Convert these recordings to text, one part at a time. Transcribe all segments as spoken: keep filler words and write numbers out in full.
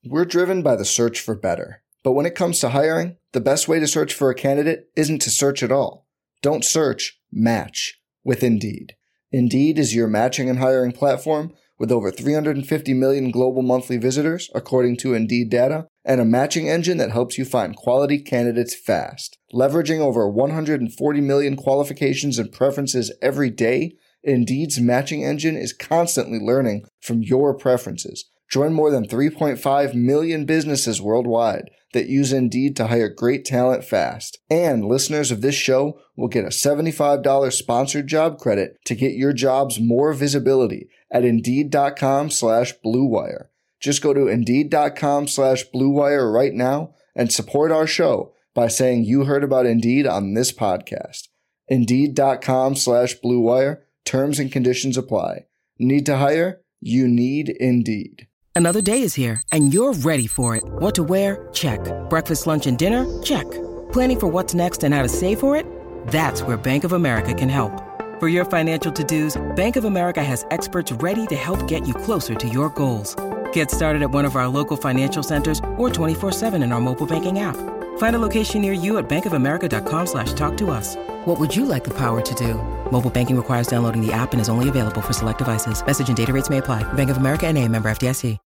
We're driven by the search for better. But when it comes to hiring, the best way to search for a candidate isn't to search at all. Don't search, match with Indeed. Indeed is your matching and hiring platform with over three hundred fifty million global monthly visitors, according to Indeed data, and a matching engine that helps you find quality candidates fast. Leveraging over one hundred forty million qualifications and preferences every day, Indeed's matching engine is constantly learning from your preferences. Join more than three point five million businesses worldwide that use Indeed to hire great talent fast. And listeners of this show will get a seventy-five dollars sponsored job credit to get your jobs more visibility at Indeed.com slash Blue Wire. Just go to Indeed.com slash Blue Wire right now and support our show by saying you heard about Indeed on this podcast. Indeed.com slash Blue Wire. Terms and conditions apply. Need to hire? You need Indeed. Another day is here, and you're ready for it. What to wear? Check. Breakfast, lunch, and dinner? Check. Planning for what's next and how to save for it? That's where Bank of America can help. For your financial to-dos, Bank of America has experts ready to help get you closer to your goals. Get started at one of our local financial centers or twenty-four seven in our mobile banking app. Find a location near you at bankofamerica.com slash talk to us. What would you like the power to do? Mobile banking requires downloading the app and is only available for select devices. Message and data rates may apply. Bank of America N A, member F D I C.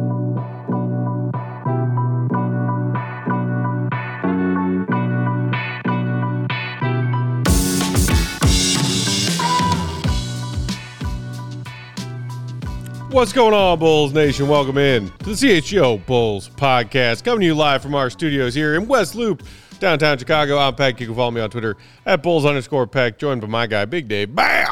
What's going on, Bulls Nation? Welcome in to the C H G O Bulls podcast, coming to you live from our studios here in West Loop, downtown Chicago. I'm Peck. You can follow me on Twitter at Bulls underscore Peck, joined by my guy, Big Dave. Bow!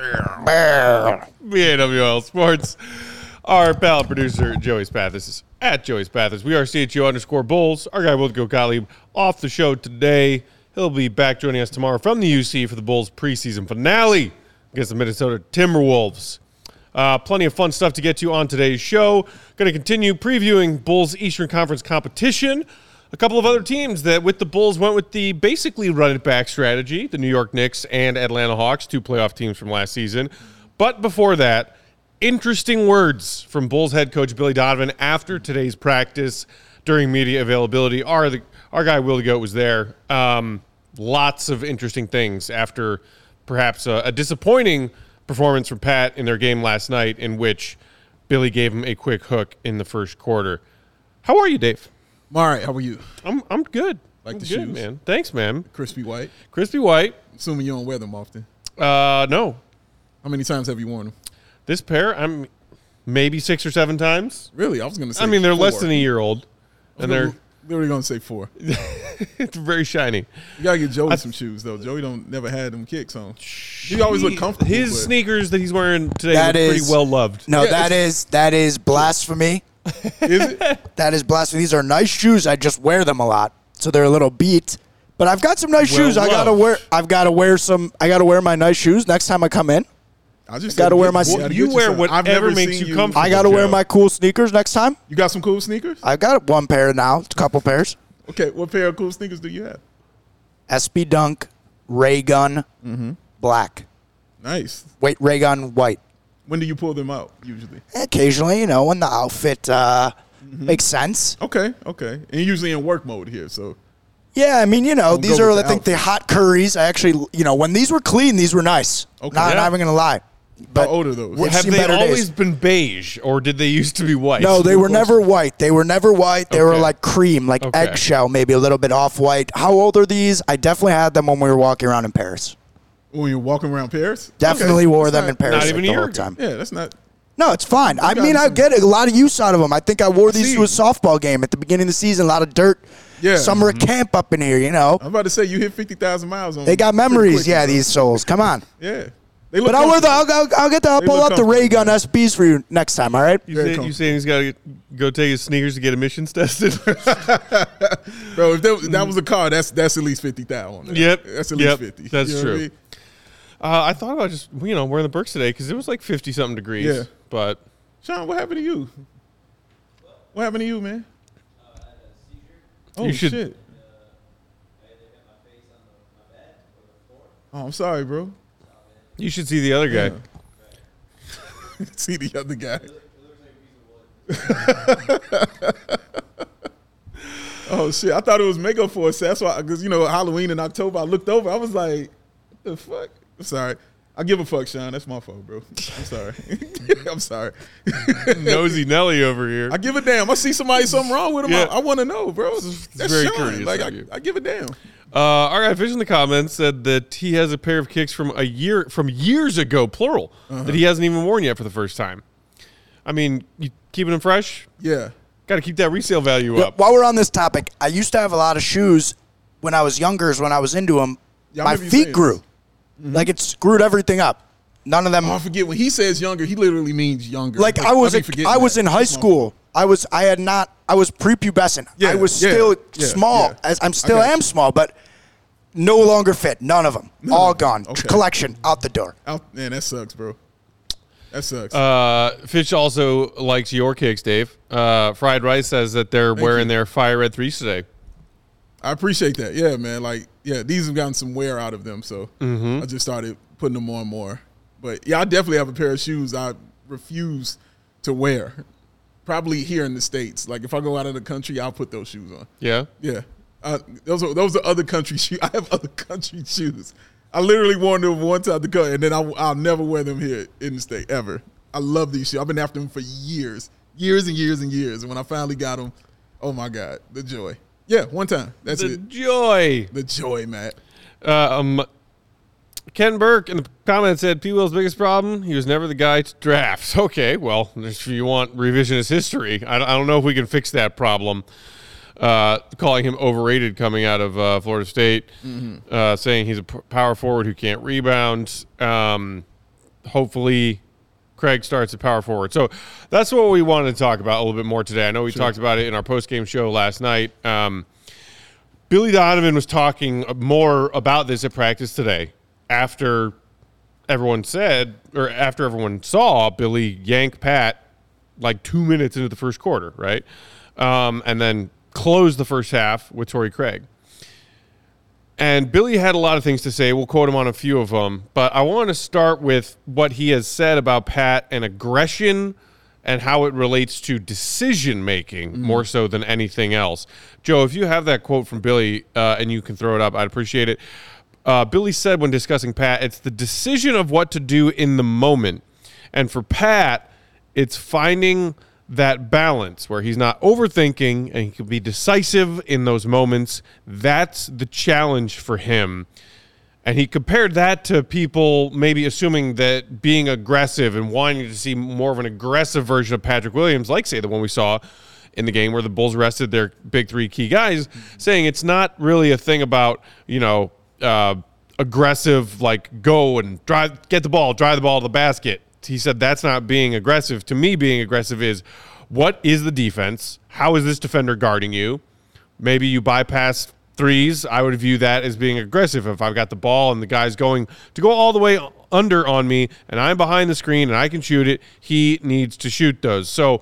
B A W L Sports. Our pal producer, Joey Spathis, is at Joey Spathis. We are C H G O underscore Bulls. Our guy, Wilco Gottlieb, off the show today. He'll be back joining us tomorrow from the U C for the Bulls preseason finale against the Minnesota Timberwolves. Uh, plenty of fun stuff to get to on today's show. Going to continue previewing Bulls Eastern Conference competition. A couple of other teams that with the Bulls went with the basically run-it-back strategy, the New York Knicks and Atlanta Hawks, two playoff teams from last season. But before that, interesting words from Bulls head coach Billy Donovan after today's practice during media availability. Our, the, our guy Will the Goat was there. Um, lots of interesting things after perhaps a, a disappointing performance from Pat in their game last night, in which Billy gave him a quick hook in the first quarter. How are you, Dave? I'm all right. How are you? I'm I'm good. Like I'm the good, shoes, man. Thanks, man. Crispy white. Crispy white. Assuming you don't wear them often. Uh, no. How many times have you worn them? This pair, I'm maybe six or seven times. Really? I was going to say. I mean, they're four. less than a year old, and gonna, they're literally going to say four. it's very shiny. You gotta get Joey I, some shoes though. Joey don't never had them kicks on. He always look comfortable. His but. sneakers that he's wearing today That look is- pretty well loved. No, Yeah, that is that is blasphemy. Is it? That is blasphemy. These are nice shoes. I just wear them a lot, so they're a little beat. But I've got some nice Well shoes. I gotta loved. wear. I've got to wear some. I gotta wear my nice shoes next time I come in. I just Gotta said wear get- my- you Well, gotta you get wear some. I've whatever never makes seen you comfortable. I gotta wear Joe. my cool sneakers next time. You got some cool sneakers? I've got one pair now. A couple pairs. Okay, what pair of cool sneakers do you have? S B Dunk, Ray Gun, black. Nice. Wait, Ray Gun white. When do you pull them out usually? Occasionally, you know, when the outfit uh, makes sense. Okay, okay. And you're usually in work mode here, so Yeah, I mean, you know, Don't these go are, I with the think, the outfit. hot Curries. I actually, you know, when these were clean, these were nice. Okay. Not, Yeah. not even going to lie. But how old are those? They've Have seen they better always days. been beige, or did they used to be white? No, they were never white. They were never white. They were Okay. like cream, like Okay. eggshell, maybe a little bit off-white. How old are these? I definitely had them when we were walking around in Paris. When you're walking around Paris? Definitely Okay, wore that's them not- in Paris not like, even a the year whole ago. time. Yeah, that's not. No, it's fine. I got mean, I some- get a lot of use out of them. I think I wore these see. to a softball game at the beginning of the season. A lot of dirt. Yeah. Summer camp up in here, you know. I'm about to say you hit fifty thousand miles on They got them pretty memories, quickly, yeah, bro. these souls. Come on. Yeah. They look But I'll wear the. I'll, comfortable. I'll, I'll get the. I'll They pull look out the Ray Gun comfortable, S Bs for you next time. All right. You, Very say, you comfortable. saying he's got to go take his sneakers to get emissions tested? Bro, if that, that was a car, that's that's at least fifty thousand. Yep. That's at Yep. least fifty. That's You know what I true. mean? uh, I thought about just you know wearing the Birks today because it was like fifty something degrees. Yeah. But Sean, what happened to you? What happened to you, man? Oh, You should- shit. Oh, I'm sorry, bro. you should see the other guy. Yeah. See the other guy. Oh, shit. I thought it was makeup for us. That's why, because, you know, Halloween in October, I looked over. I was like, what the fuck? I'm sorry. I give a fuck, Sean. That's my fault, bro. I'm sorry. I'm sorry. Nosy Nelly over here. I give a damn. I see somebody something wrong with him. Yeah. I, I want to know, bro. It's That's very Sean. courteous Like, of I, you. I give a damn. Uh, our guy Fish in the comments said that he has a pair of kicks from a year, from years ago, plural, Uh-huh. that he hasn't even worn yet for the first time. I mean, you keeping them fresh? Yeah. Got to keep that resale value Yeah, up. while we're on this topic, I used to have a lot of shoes when I was younger. Is when I was into them, Yeah, I my remember you feet saying grew. Mm-hmm. Like it screwed everything up. None of them. Oh, I forget. When he says younger, he literally means younger. Like But I was, be a, forgetting I was that. in high That's my school. fault. I was, I had not, I was prepubescent. Yeah, I was yeah, still yeah, small. yeah. As I'm I still got am you. small, but no longer fit. None of them. All of them. gone. Okay. Collection out the door. Out, man, that sucks, bro. That sucks. Uh, Fish also likes your kicks, Dave. Uh, Fried Rice says that they're Thank wearing you. their Fire Red threes today. I appreciate that. Yeah, man. Like, yeah, these have gotten some wear out of them, so Mm-hmm. I just started putting them on more. But yeah, I definitely have a pair of shoes I refuse to wear. Probably here in the States. Like if I go out of the country, I'll put those shoes on. Yeah? Yeah, uh, those are those are other country shoes. I have other country shoes. I literally worn them one time to go, and then I'll, I'll never wear them here in the state ever. I love these shoes. I've been after them for years, years and years and years. And when I finally got them, oh my God, the joy. Yeah, one time. That's The it. joy. The joy, Matt. Uh, um, Ken Burke in the comments said P. Will's biggest problem, he was never the guy to draft. Okay, well, if you want revisionist history, I don't, I don't know if we can fix that problem. Uh, calling him overrated coming out of uh, Florida State, Mm-hmm. uh, saying he's a p- power forward who can't rebound. Um, hopefully Craig starts at power forward. So that's what we wanted to talk about a little bit more today. I know we talked about it in our post-game show last night. Um, Billy Donovan was talking more about this at practice today after everyone said, or after everyone saw Billy yank Pat like two minutes into the first quarter, right? Um, and then close the first half with Torrey Craig. And Billy had a lot of things to say. We'll quote him on a few of them. But I want to start with what he has said about Pat and aggression and how it relates to decision-making mm. more so than anything else. Joe, if you have that quote from Billy uh, and you can throw it up, I'd appreciate it. Uh, Billy said when discussing Pat, it's the decision of what to do in the moment. And for Pat, it's finding that balance where he's not overthinking and he can be decisive in those moments. That's the challenge for him. And he compared that to people maybe assuming that being aggressive and wanting to see more of an aggressive version of Patrick Williams, like, say, the one we saw in the game where the Bulls rested their big three key guys, saying it's not really a thing about, you know, uh, aggressive, like, go and drive, get the ball, drive the ball to the basket. He said that's not being aggressive. To me, being aggressive is what is the defense? How is this defender guarding you? Maybe you bypass threes. I would view that as being aggressive. If I've got the ball and the guy's going to go all the way under on me and I'm behind the screen and I can shoot it, he needs to shoot those. So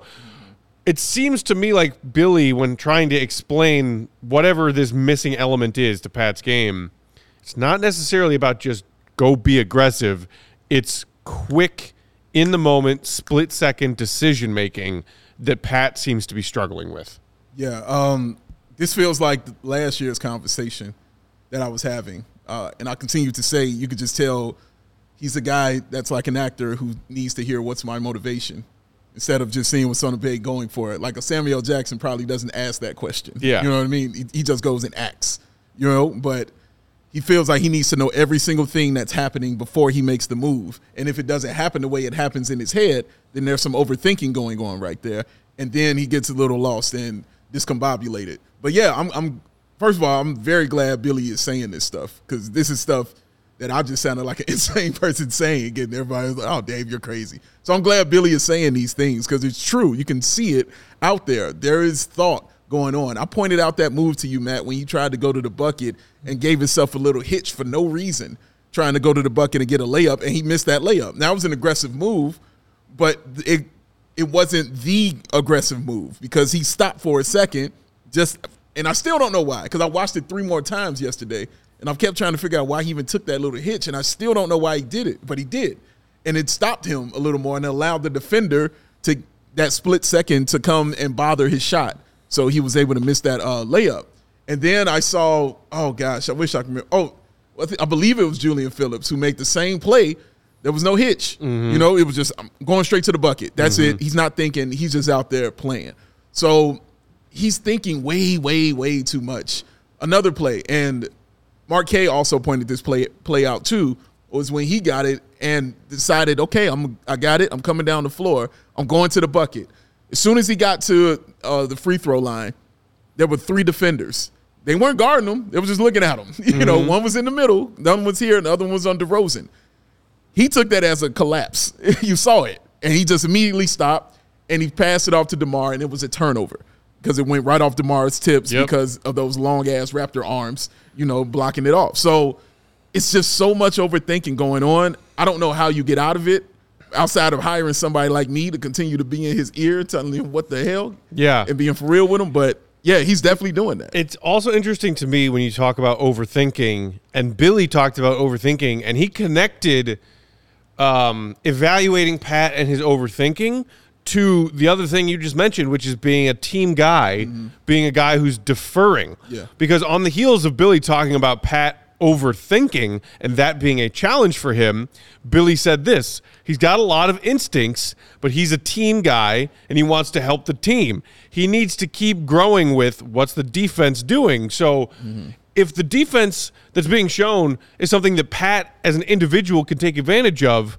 it seems to me like Billy, when trying to explain whatever this missing element is to Pat's game, it's not necessarily about just go be aggressive. It's quick, in the moment, split second decision making that Pat seems to be struggling with. Yeah, um, this feels like last year's conversation that I was having. Uh, and I continue to say, you could just tell he's a guy that's like an actor who needs to hear what's my motivation instead of just seeing what's on the page going for it. Like a Samuel Jackson probably doesn't ask that question. Yeah. You know what I mean? He, he just goes and acts, you know, but he feels like he needs to know every single thing that's happening before he makes the move. And if it doesn't happen the way it happens in his head, then there's some overthinking going on right there. And then he gets a little lost and discombobulated. But yeah, I'm, I'm first of all, I'm very glad Billy is saying this stuff because this is stuff that I just sounded like an insane person saying, and everybody's like, oh, Dave, you're crazy. So I'm glad Billy is saying these things because it's true. You can see it out there. There is thought going on. I pointed out that move to you, Matt, when he tried to go to the bucket and gave himself a little hitch for no reason, trying to go to the bucket and get a layup, and he missed that layup. Now, it was an aggressive move, but it it wasn't the aggressive move because he stopped for a second, just, and I still don't know why because I watched it three more times yesterday, and I've kept trying to figure out why he even took that little hitch, and I still don't know why he did it, but he did. And it stopped him a little more and allowed the defender to that split second to come and bother his shot. So he was able to miss that uh, layup. And then I saw, oh, gosh, I wish I could remember. Oh, I, th- I believe it was Julian Phillips who made the same play. There was no hitch. Mm-hmm. You know, it was just I'm going straight to the bucket. That's mm-hmm. it. He's not thinking. He's just out there playing. So he's thinking way, way, way too much. Another play, and Mark K also pointed this play play out too, was when he got it and decided, okay, I'm I got it. I'm coming down the floor. I'm going to the bucket. As soon as he got to uh, the free throw line, there were three defenders. They weren't guarding him. They were just looking at him. You mm-hmm. know, one was in the middle, the other one was here, and the other one was on DeRozan. He took that as a collapse. You saw it. And he just immediately stopped, and he passed it off to DeMar, and it was a turnover because it went right off DeMar's tips yep. because of those long-ass Raptor arms, you know, blocking it off. So it's just so much overthinking going on. I don't know how you get out of it outside of hiring somebody like me to continue to be in his ear telling him what the hell yeah, and being for real with him. But, yeah, he's definitely doing that. It's also interesting to me when you talk about overthinking, and Billy talked about overthinking, and he connected – Um, evaluating Pat and his overthinking to the other thing you just mentioned, which is being a team guy, mm-hmm. being a guy who's deferring. Yeah. Because on the heels of Billy talking about Pat overthinking and that being a challenge for him, Billy said this: he's got a lot of instincts, but he's a team guy and he wants to help the team. He needs to keep growing with what's the defense doing. So mm-hmm. if the defense that's being shown is something that Pat as an individual can take advantage of,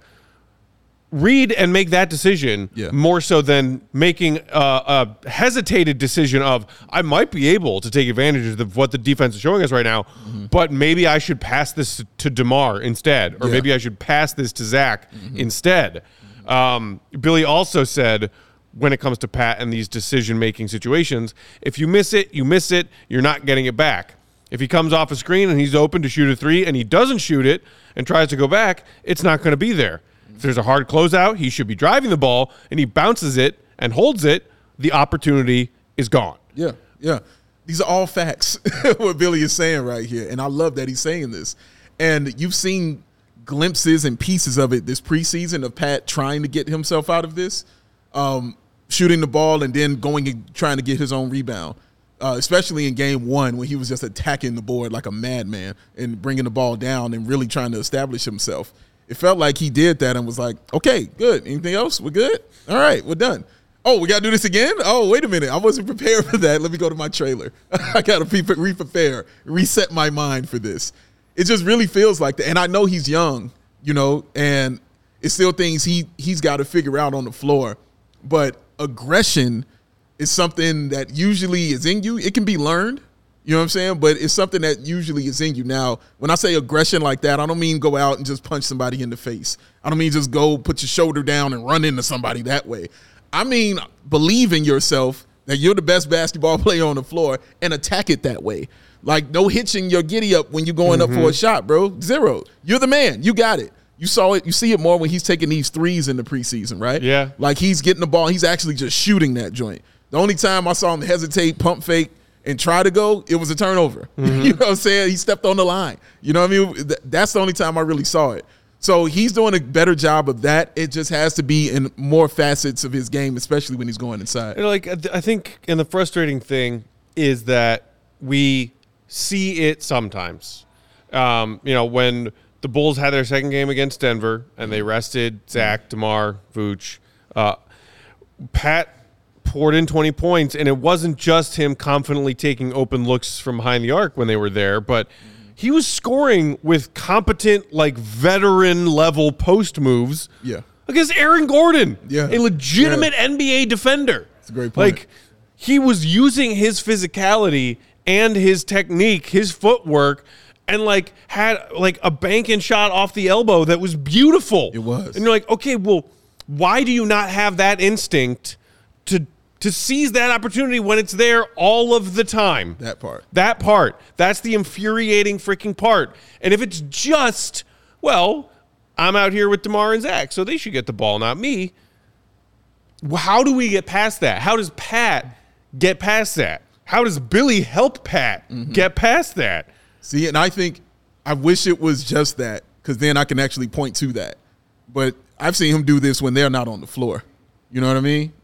read and make that decision yeah. more so than making a, a hesitated decision of, I might be able to take advantage of what the defense is showing us right now, mm-hmm. but maybe I should pass this to DeMar instead, or yeah. maybe I should pass this to Zach mm-hmm. instead. Mm-hmm. Um, Billy also said, when it comes to Pat and these decision-making situations, if you miss it, you miss it, you're not getting it back. If he comes off a screen and he's open to shoot a three and he doesn't shoot it and tries to go back, it's not going to be there. If there's a hard closeout, he should be driving the ball, and he bounces it and holds it, the opportunity is gone. Yeah, yeah. These are all facts, what Billy is saying right here, and I love that he's saying this. And you've seen glimpses and pieces of it this preseason of Pat trying to get himself out of this, um, shooting the ball and then going and trying to get his own rebound. Uh, especially in game one when he was just attacking the board like a madman and bringing the ball down and really trying to establish himself. It felt like he did that and was like, okay, good. Anything else? We're good? All right, we're done. Oh, we got to do this again? Oh, wait a minute. I wasn't prepared for that. Let me go to my trailer. I got to re-prepare, reset my mind for this. It just really feels like that. And I know he's young, you know, and it's still things he, he's got to figure out on the floor. But aggression is something that usually is in you. It can be learned, you know what I'm saying? But it's something that usually is in you. Now, when I say aggression like that, I don't mean go out and just punch somebody in the face. I don't mean just go put your shoulder down and run into somebody that way. I mean believe in yourself that you're the best basketball player on the floor and attack it that way. Like no hitching your giddy up when you're going mm-hmm. up for a shot, bro. Zero. You're the man. You got it. You saw it. You see it more when he's taking these threes in the preseason, right? Yeah. Like he's getting the ball. He's actually just shooting that joint. The only time I saw him hesitate, pump fake, and try to go, it was a turnover. Mm-hmm. You know what I'm saying? He stepped on the line. You know what I mean? That's the only time I really saw it. So he's doing a better job of that. It just has to be in more facets of his game, especially when he's going inside. Like I think, and the frustrating thing is that we see it sometimes. Um, you know, when the Bulls had their second game against Denver and they rested Zach, DeMar, Vooch, uh, Pat poured in twenty points, and it wasn't just him confidently taking open looks from behind the arc when they were there, but he was scoring with competent, like, veteran-level post moves yeah. against Aaron Gordon, yeah. a legitimate yeah. N B A defender. That's a great point. Like, he was using his physicality and his technique, his footwork, and, like, had, like, a banking shot off the elbow that was beautiful. It was. And you're like, okay, well, why do you not have that instinct to to seize that opportunity when it's there all of the time? That part. That part. That's the infuriating freaking part. And if it's just, well, I'm out here with DeMar and Zach, so they should get the ball, not me. How do we get past that? How does Pat get past that? How does Billy help Pat mm-hmm. get past that? See, and I think I wish it was just that, because then I can actually point to that. But I've seen him do this when they're not on the floor. You know what I mean?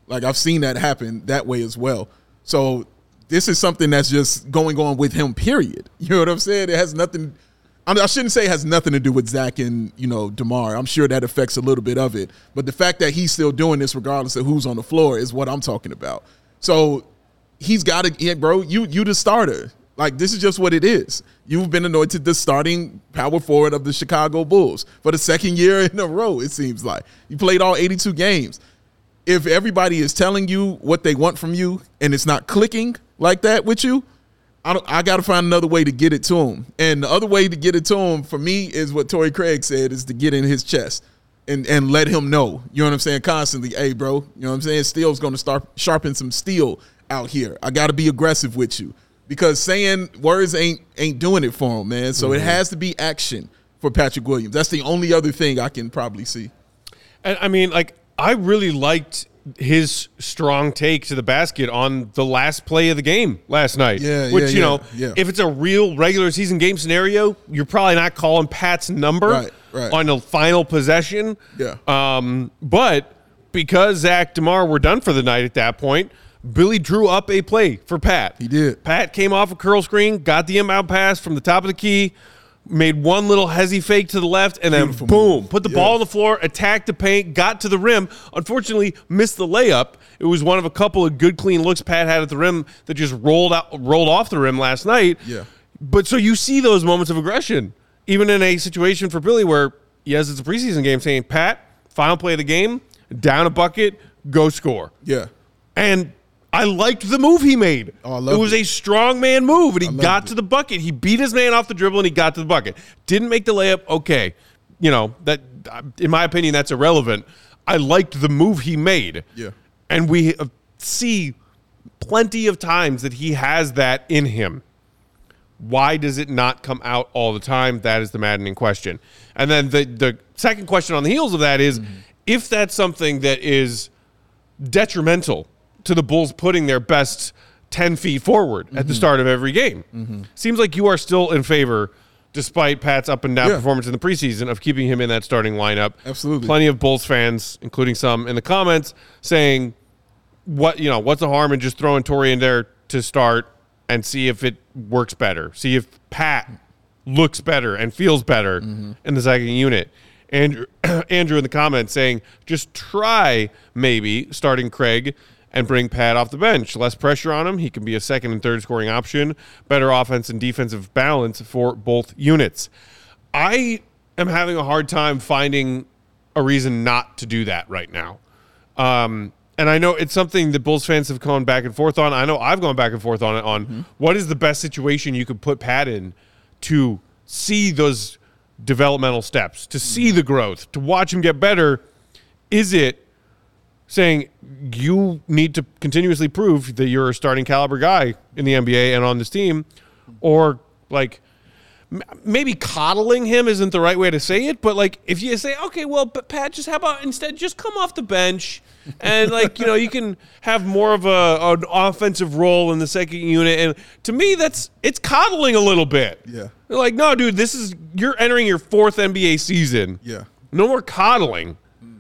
Like, I've seen that happen that way as well. So this is something that's just going on with him, period. You know what I'm saying? It has nothing – I shouldn't say it has nothing to do with Zach and, you know, DeMar. I'm sure that affects a little bit of it. But the fact that he's still doing this regardless of who's on the floor is what I'm talking about. So he's got to yeah, – bro, you you the starter. Like, this is just what it is. You've been anointed the starting power forward of the Chicago Bulls for the second year in a row, it seems like. You played all eighty-two games. If everybody is telling you what they want from you and it's not clicking like that with you, I, don't, I got to find another way to get it to him. And the other way to get it to him, for me, is what Torrey Craig said, is to get in his chest and, and let him know. You know what I'm saying? Constantly, hey, bro, you know what I'm saying? Steel's going to start sharpen some steel out here. I got to be aggressive with you. Because saying words ain't ain't doing it for him, man. So mm-hmm. it has to be action for Patrick Williams. That's the only other thing I can probably see. And I mean, like, I really liked his strong take to the basket on the last play of the game last night. Yeah, Which, yeah, you know, yeah. if it's a real regular season game scenario, you're probably not calling Pat's number right, right. on the final possession. Yeah. Um, but because Zach DeMar were done for the night at that point, Billy drew up a play for Pat. He did. Pat came off a curl screen, got the inbound pass from the top of the key, made one little hezzy fake to the left, and then Beautiful boom, move. put the Yeah. ball on the floor, attacked the paint, got to the rim. Unfortunately, missed the layup. It was one of a couple of good, clean looks Pat had at the rim that just rolled out, rolled off the rim last night. Yeah. But so you see those moments of aggression, even in a situation for Billy where, yes, it's a preseason game, saying, Pat, final play of the game, down a bucket, go score. Yeah. And I liked the move he made. Oh, I it loved was it. a strong man move, and he loved got it. to the bucket. He beat his man off the dribble, and he got to the bucket. Didn't make the layup. Okay, you know that. In my opinion, that's irrelevant. I liked the move he made. Yeah. And we see plenty of times that he has that in him. Why does it not come out all the time? That is the maddening question. And then the the second question on the heels of that is, mm-hmm. if that's something that is detrimental to the Bulls putting their best ten feet forward mm-hmm. at the start of every game. Mm-hmm. Seems like you are still in favor, despite Pat's up and down yeah. performance in the preseason, of keeping him in that starting lineup. Absolutely. Plenty of Bulls fans, including some in the comments, saying, "What you know? What's the harm in just throwing Torrey in there to start and see if it works better? See if Pat looks better and feels better mm-hmm. in the second unit." Andrew, Andrew in the comments saying, "Just try maybe starting Craig and bring Pat off the bench. Less pressure on him. He can be a second and third scoring option. Better offense and defensive balance for both units." I am having a hard time finding a reason not to do that right now. Um, and I know it's something that Bulls fans have gone back and forth on. I know I've gone back and forth on it, on mm-hmm. what is the best situation you could put Pat in to see those developmental steps, to see the growth, to watch him get better. Is it saying you need to continuously prove that you're a starting caliber guy in the N B A and on this team, or like m- maybe coddling him isn't the right way to say it, but like if you say, okay, well, but Pat, just how about instead just come off the bench and like, you know, you can have more of a an offensive role in the second unit. And to me, that's it's coddling a little bit. Yeah. They're like, no, dude, this is you're entering your fourth N B A season. Yeah. No more coddling.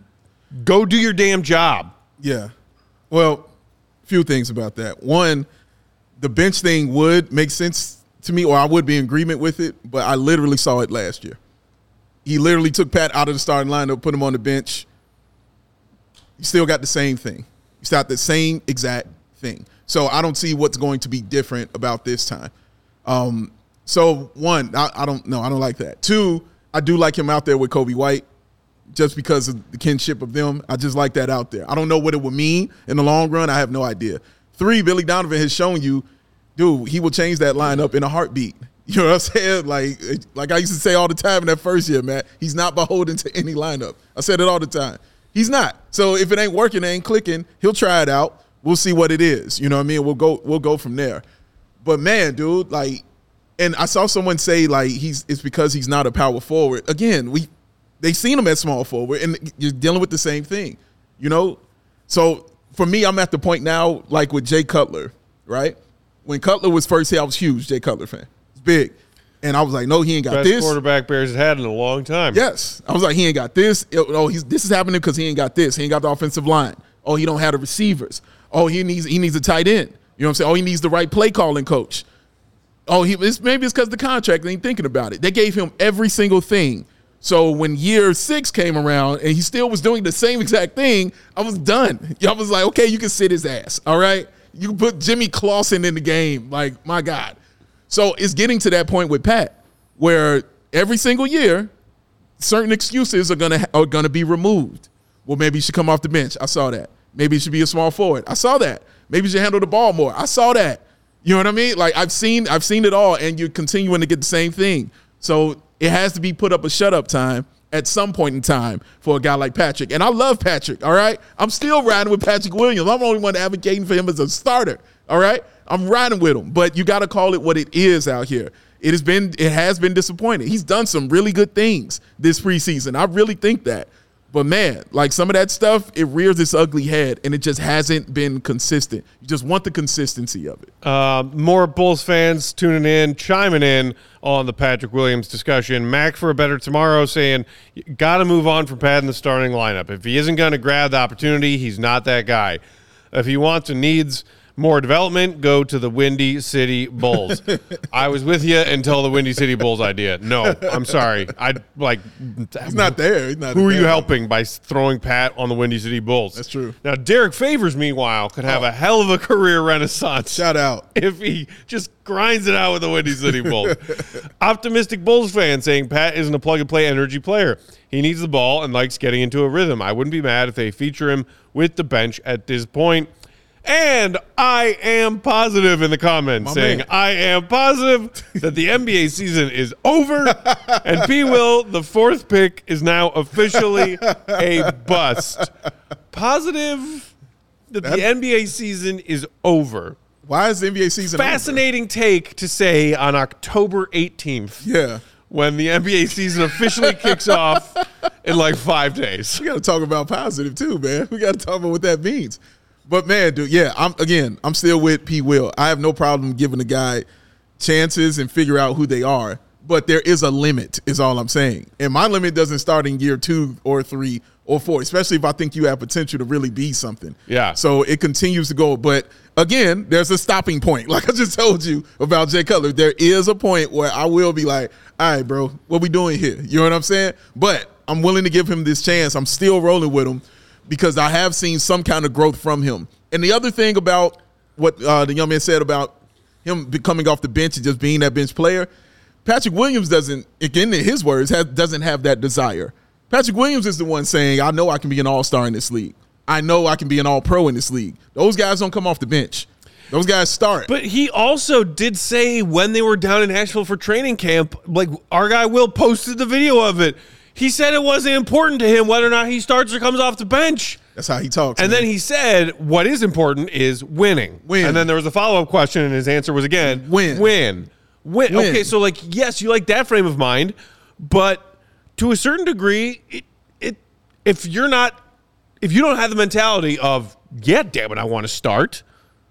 Go do your damn job. Yeah. Well, few things about that. One, the bench thing would make sense to me, or I would be in agreement with it, but I literally saw it last year. He literally took Pat out of the starting lineup, put him on the bench. You still got the same thing. You still got the same exact thing. So I don't see what's going to be different about this time. Um, so, one, I, I don't know. I don't like that. Two, I do like him out there with Kobe White. Just because of the kinship of them. I just like that out there. I don't know what it would mean in the long run. I have no idea. Three, Billy Donovan has shown you, dude, he will change that lineup in a heartbeat. You know what I'm saying? Like, like I used to say all the time in that first year, man, he's not beholden to any lineup. I said it all the time. He's not. So if it ain't working, it ain't clicking, he'll try it out. We'll see what it is. You know what I mean? We'll go, we'll go from there. But man, dude, like, and I saw someone say like he's it's because he's not a power forward. Again, we They seen him at small forward, and you're dealing with the same thing, you know? So, for me, I'm at the point now, like with Jay Cutler, right? When Cutler was first here, I was huge Jay Cutler fan. It's big. And I was like, no, he ain't got Best this. quarterback Bears has had in a long time. Yes. I was like, he ain't got this. Oh, he's, this is happening because he ain't got this. He ain't got the offensive line. Oh, he don't have the receivers. Oh, he needs he needs a tight end. You know what I'm saying? Oh, he needs the right play calling coach. Oh, he it's, maybe it's because the contract ain't thinking about it. They gave him every single thing. So when year six came around and he still was doing the same exact thing, I was done. I was like, okay, you can sit his ass, all right? You can put Jimmy Clausen in the game. Like, my God. So it's getting to that point with Pat where every single year certain excuses are gonna are gonna be removed. Well, maybe he should come off the bench. I saw that. Maybe he should be a small forward. I saw that. Maybe he should handle the ball more. I saw that. You know what I mean? Like I've seen I've seen it all, and you're continuing to get the same thing. So it has to be put up a shut up time at some point in time for a guy like Patrick. And I love Patrick, all right? I'm still riding with Patrick Williams. I'm the only one advocating for him as a starter, all right? I'm riding with him. But you got to call it what it is out here. It has been it has been disappointing. He's done some really good things this preseason. I really think that. But, man, like some of that stuff, it rears its ugly head, and it just hasn't been consistent. You just want the consistency of it. Uh, more Bulls fans tuning in, chiming in on the Patrick Williams discussion. Mac for a Better Tomorrow saying, got to move on from Pat in the starting lineup. If he isn't going to grab the opportunity, he's not that guy. If he wants and needs more development, go to the Windy City Bulls. I was with you until the Windy City Bulls idea. No, I'm sorry. I like. He's not there. He's not who are there. you helping by throwing Pat on the Windy City Bulls? That's true. Now, Derek Favors, meanwhile, could have oh. a hell of a career renaissance. Shout out. If he just grinds it out with the Windy City Bulls. Optimistic Bulls fan saying Pat isn't a plug-and-play energy player. He needs the ball and likes getting into a rhythm. I wouldn't be mad if they feature him with the bench at this point. And I am positive in the comments My saying, man. I am positive that the N B A season is over. And P. Will, the fourth pick, is now officially a bust. Positive that the N B A season is over. Why is the N B A season Fascinating over? Take to say on October eighteenth. Yeah. When the N B A season officially kicks off in like five days. We got to talk about positive too, man. We got to talk about what that means. But, man, dude, yeah, I'm again, I'm still with P. Will. I have no problem giving a guy chances and figure out who they are. But there is a limit is all I'm saying. And my limit doesn't start in year two or three or four, especially if I think you have potential to really be something. Yeah. So it continues to go. But, again, there's a stopping point. Like I just told you about Jay Cutler. There is a point where I will be like, all right, bro, what we doing here? You know what I'm saying? But I'm willing to give him this chance. I'm still rolling with him, because I have seen some kind of growth from him. And the other thing about what uh, the young man said about him coming off the bench and just being that bench player, Patrick Williams doesn't, again in his words, has, doesn't have that desire. Patrick Williams is the one saying, I know I can be an all-star in this league. I know I can be an all-pro in this league. Those guys don't come off the bench. Those guys start. But he also did say when they were down in Nashville for training camp, like our guy Will posted the video of it, he said it wasn't important to him whether or not he starts or comes off the bench. That's how he talks. And man. then he said what is important is winning. Win. And then there was a follow-up question, and his answer was again, win. Win. Win. Win. Okay, so, like, yes, you like that frame of mind, but to a certain degree, it, it if you're not – if you don't have the mentality of, yeah, damn it, I want to start,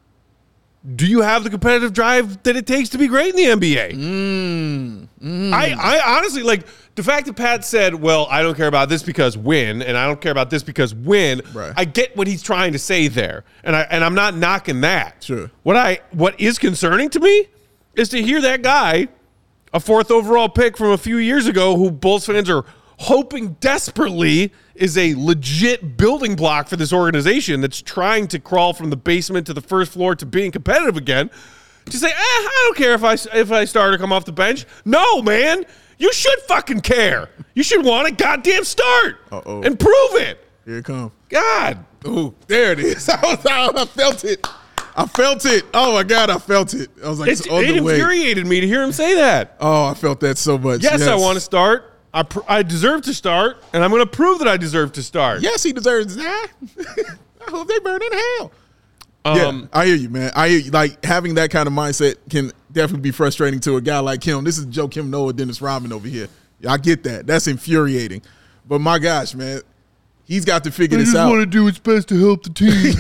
do you have the competitive drive that it takes to be great in the N B A? Mm, mm. I, I honestly, like, the fact that Pat said, well, I don't care about this because win, and I don't care about this because win, right. I get what he's trying to say there, and, I, and I'm not knocking that. Sure. What, I, what is concerning to me is to hear that guy, a fourth overall pick from a few years ago, who Bulls fans are hoping desperately is a legit building block for this organization that's trying to crawl from the basement to the first floor to being competitive again, to say, eh, I don't care if I, if I start or come off the bench. No, man. You should fucking care. You should want a goddamn start. Uh-oh. And prove it. Here it comes. God. Ooh, there it is. I, was, I felt it. I felt it. Oh, my God, I felt it. I was like, it's, it's on it the way. infuriated me to hear him say that. Oh, I felt that so much. Yes, yes. I want to start. I, pr- I deserve to start, and I'm going to prove that I deserve to start. Yes, he deserves that. I hope they burn in hell. Um, yeah, I hear you, man. I hear you. Like, having that kind of mindset can definitely be frustrating to a guy like him. This is Joakim Noah, Dennis Rodman over here. I get that. That's infuriating. But my gosh, man, he's got to figure I this just out. want to do what's best to help the team.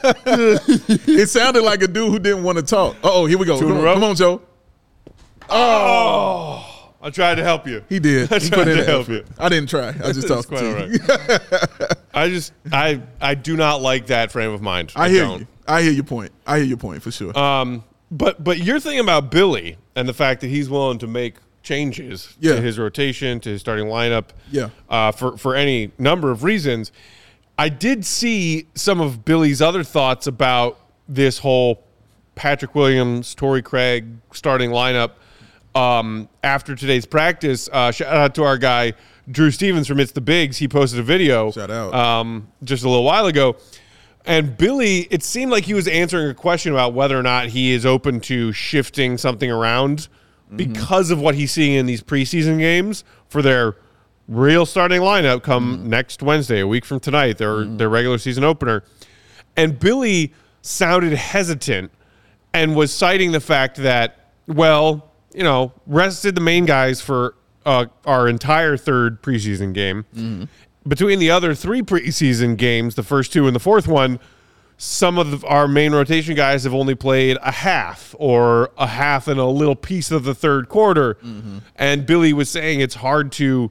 It sounded like a dude who didn't want to talk. Uh-oh, here we go. Two in Come a on, row? come on, Joe. Oh. I tried to help you. He did. I He tried put in to the help effort. you. I didn't try. I just talked quite to all you. right. I just I I do not like that frame of mind. I hear don't. you. I hear your point. I hear your point for sure. Um, but but your thing about Billy and the fact that he's willing to make changes Yeah. to his rotation, to his starting lineup, Yeah. uh, for for any number of reasons. I did see some of Billy's other thoughts about this whole Patrick Williams, Torrey Craig starting lineup um, after today's practice. Uh, shout out to our guy Drew Stevens from It's the Bigs. He posted a video Shout out. Um, just a little while ago. And Billy, it seemed like he was answering a question about whether or not he is open to shifting something around mm-hmm. because of what he's seeing in these preseason games for their real starting lineup come mm-hmm. next Wednesday, a week from tonight, their mm-hmm. their regular season opener. And Billy sounded hesitant and was citing the fact that, well, you know, rested the main guys for uh, our entire third preseason game. Mm-hmm. Between the other three preseason games, the first two and the fourth one, some of the, our main rotation guys have only played a half or a half and a little piece of the third quarter. Mm-hmm. And Billy was saying it's hard to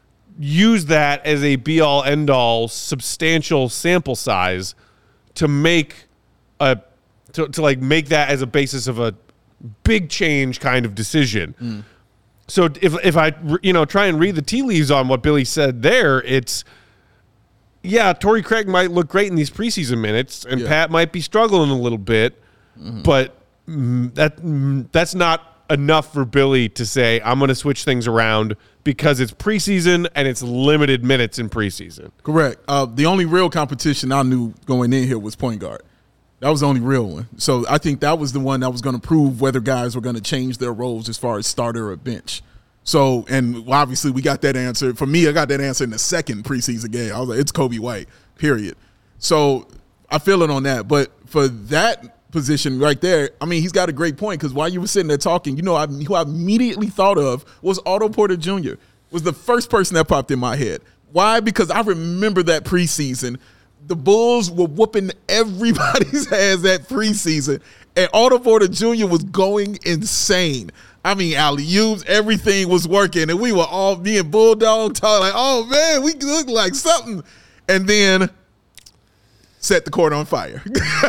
use that as a be-all, end-all, substantial sample size to make a to, to like make that as a basis of a big change kind of decision. Mm. So if if I you know try and read the tea leaves on what Billy said there, it's yeah, Torrey Craig might look great in these preseason minutes, and yeah. Pat might be struggling a little bit, mm-hmm. but mm, that mm, that's not enough for Billy to say I'm going to switch things around because it's preseason and it's limited minutes in preseason. Correct. Uh, the only real competition I knew going in here was point guard. That was the only real one. So I think that was the one that was going to prove whether guys were going to change their roles as far as starter or bench. So, and obviously we got that answer. For me, I got that answer in the second preseason game. I was like, it's Kobe White, period. So I feel it on that. But for that position right there, I mean, he's got a great point because while you were sitting there talking, you know, I, who I immediately thought of was Otto Porter Junior was the first person that popped in my head. Why? Because I remember that preseason. The Bulls were whooping everybody's ass that preseason, and Otto Porter Junior was going insane. I mean, alley-oops, everything was working, and we were all, me and Bulldog, talking like, oh, man, we look like something. And then set the court on fire.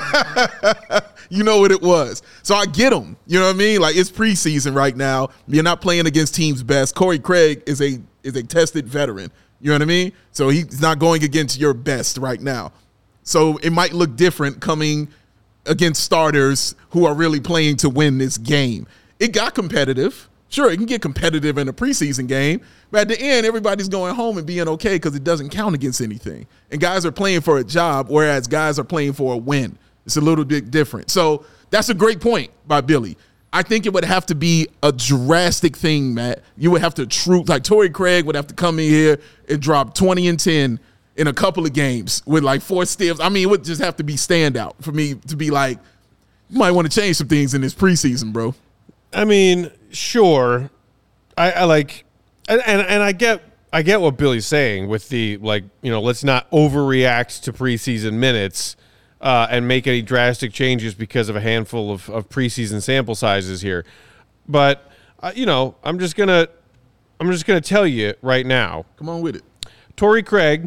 You know what it was. So I get him. You know what I mean? Like, it's preseason right now. You're not playing against teams' best. Torrey Craig is a is a tested veteran. You know what I mean? So he's not going against your best right now. So it might look different coming against starters who are really playing to win this game. It got competitive. Sure, it can get competitive in a preseason game, but at the end, everybody's going home and being okay because it doesn't count against anything. And guys are playing for a job, whereas guys are playing for a win. It's a little bit different. So that's a great point by Billy. I think it would have to be a drastic thing, Matt. You would have to true like Torrey Craig would have to come in here and drop twenty and ten in a couple of games with like four steals. I mean, it would just have to be standout for me to be like, you might want to change some things in this preseason, bro. I mean, sure. I, I like, and, and and I get I get what Billy's saying with the like, you know, let's not overreact to preseason minutes. Uh, and make any drastic changes because of a handful of, of preseason sample sizes here, but uh, you know, I'm just gonna, I'm just gonna tell you right now. Come on with it. Torrey Craig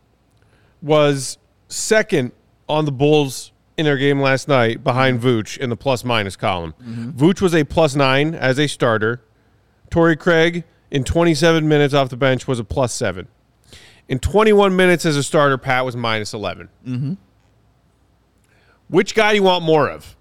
was second on the Bulls in their game last night behind mm-hmm. Vooch in the plus minus column. Mm-hmm. Vooch was a plus nine as a starter. Torrey Craig in twenty-seven minutes off the bench was a plus seven. In twenty-one minutes as a starter, Pat was minus eleven. Mm-hmm. Which guy do you want more of?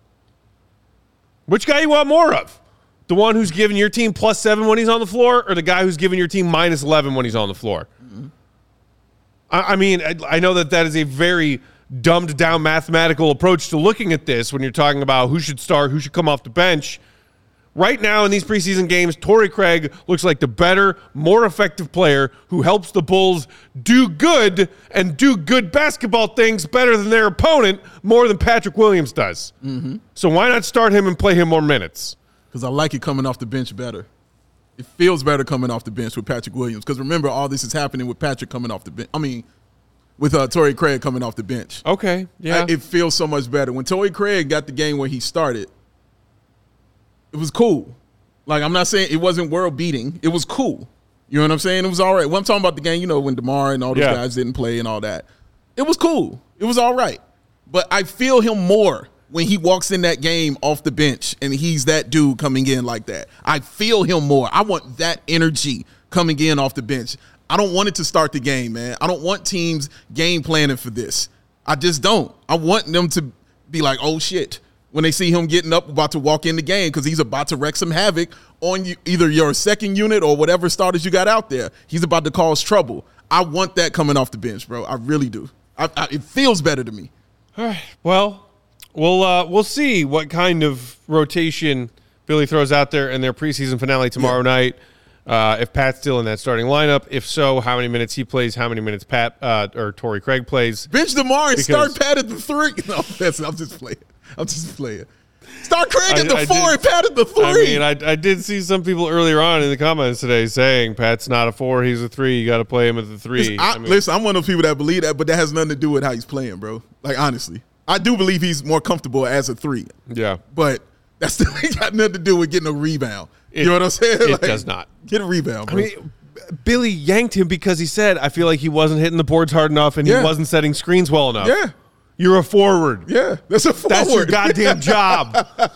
Which guy do you want more of? The one who's giving your team plus seven when he's on the floor, or the guy who's giving your team minus eleven when he's on the floor? Mm-hmm. I, I mean, I, I know that that is a very dumbed down mathematical approach to looking at this when you're talking about who should start, who should come off the bench. Right now in these preseason games, Torrey Craig looks like the better, more effective player who helps the Bulls do good and do good basketball things better than their opponent more than Patrick Williams does. Mm-hmm. So why not start him and play him more minutes? Because I like it coming off the bench better. It feels better coming off the bench with Patrick Williams. Because remember, all this is happening with Patrick coming off the bench. I mean, with uh, Torrey Craig coming off the bench. Okay, yeah. I, it feels so much better. When Torrey Craig got the game where he started, it was cool. Like, I'm not saying it wasn't world beating. It was cool. You know what I'm saying? It was all right. When I'm talking about the game, you know, when DeMar and all those Yeah. guys didn't play and all that. It was cool. It was all right. But I feel him more when he walks in that game off the bench and he's that dude coming in like that. I feel him more. I want that energy coming in off the bench. I don't want it to start the game, man. I don't want teams game planning for this. I just don't. I want them to be like, oh, shit, when they see him getting up, about to walk in the game because he's about to wreak some havoc on you, either your second unit or whatever starters you got out there. He's about to cause trouble. I want that coming off the bench, bro. I really do. I, I, it feels better to me. All right. Well, we'll uh, we'll see what kind of rotation Billy throws out there in their preseason finale tomorrow yeah. night. Uh, if Pat's still in that starting lineup, if so, how many minutes he plays, how many minutes Pat uh, or Torrey Craig plays. Bench DeMar and start Pat at the three. No, that's, I'm just playing. I'm just playing. Start Craig at the I, I four did, and Pat at the three. I mean, I, I did see some people earlier on in the comments today saying Pat's not a four, he's a three. You got to play him at the three. Listen, I, I mean, listen, I'm one of those people that believe that, but that has nothing to do with how he's playing, bro. Like, honestly. I do believe he's more comfortable as a three. Yeah. But that still ain't got nothing to do with getting a rebound. It, you know what I'm saying? It like, does not. Get a rebound, bro. I mean, Billy yanked him because he said, I feel like he wasn't hitting the boards hard enough and yeah. he wasn't setting screens well enough. Yeah. You're a forward. Yeah, that's a forward. That's your goddamn job.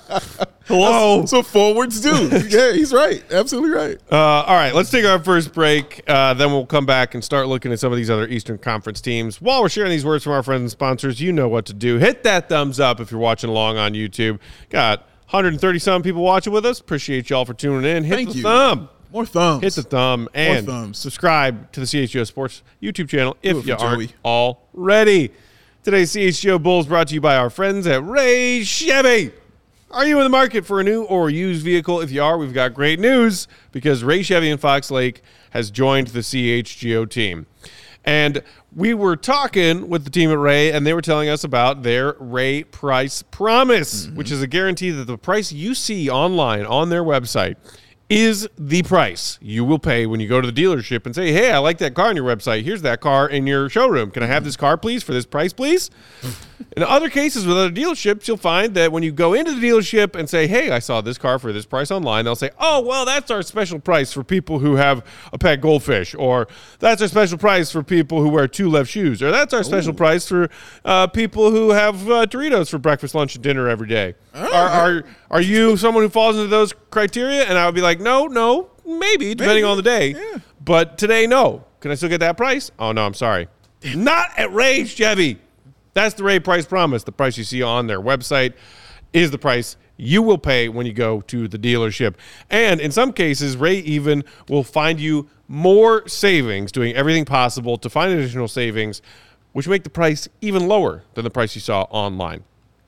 Hello. That's what forwards do. Yeah, he's right. Absolutely right. Uh, all right, let's take our first break. Uh, then we'll come back and start looking at some of these other Eastern Conference teams. While we're sharing these words from our friends and sponsors, you know what to do. Hit that thumbs up if you're watching along on YouTube. Got one hundred thirty-some people watching with us. Appreciate y'all for tuning in. Hit Thank the you. thumb. More thumbs. Hit the thumb and thumbs. subscribe to the C H G O Sports YouTube channel if for you aren't Joey. already. Today's C H G O Bulls brought to you by our friends at Ray Chevy. Are you in the market for a new or used vehicle? If you are, we've got great news because Ray Chevy in Fox Lake has joined the C H G O team. And we were talking with the team at Ray, and they were telling us about their Ray Price Promise, mm-hmm. which is a guarantee that the price you see online on their website is the price you will pay when you go to the dealership and say, hey, I like that car on your website. Here's that car in your showroom. Can I have this car, please, for this price, please? In other cases with other dealerships, you'll find that when you go into the dealership and say, hey, I saw this car for this price online, they'll say, oh, well, that's our special price for people who have a pet goldfish, or that's our special price for people who wear two left shoes, or that's our special Ooh. price for uh, people who have uh, Doritos for breakfast, lunch, and dinner every day. Are, are, are you someone who falls into those criteria? And I would be like, no, no, maybe, depending maybe. on the day. Yeah. But today, no. Can I still get that price? Oh, no, I'm sorry. Not at Ray Chevy. That's the Ray Price Promise. The price you see on their website is the price you will pay when you go to the dealership. And in some cases, Ray even will find you more savings, doing everything possible to find additional savings, which make the price even lower than the price you saw online.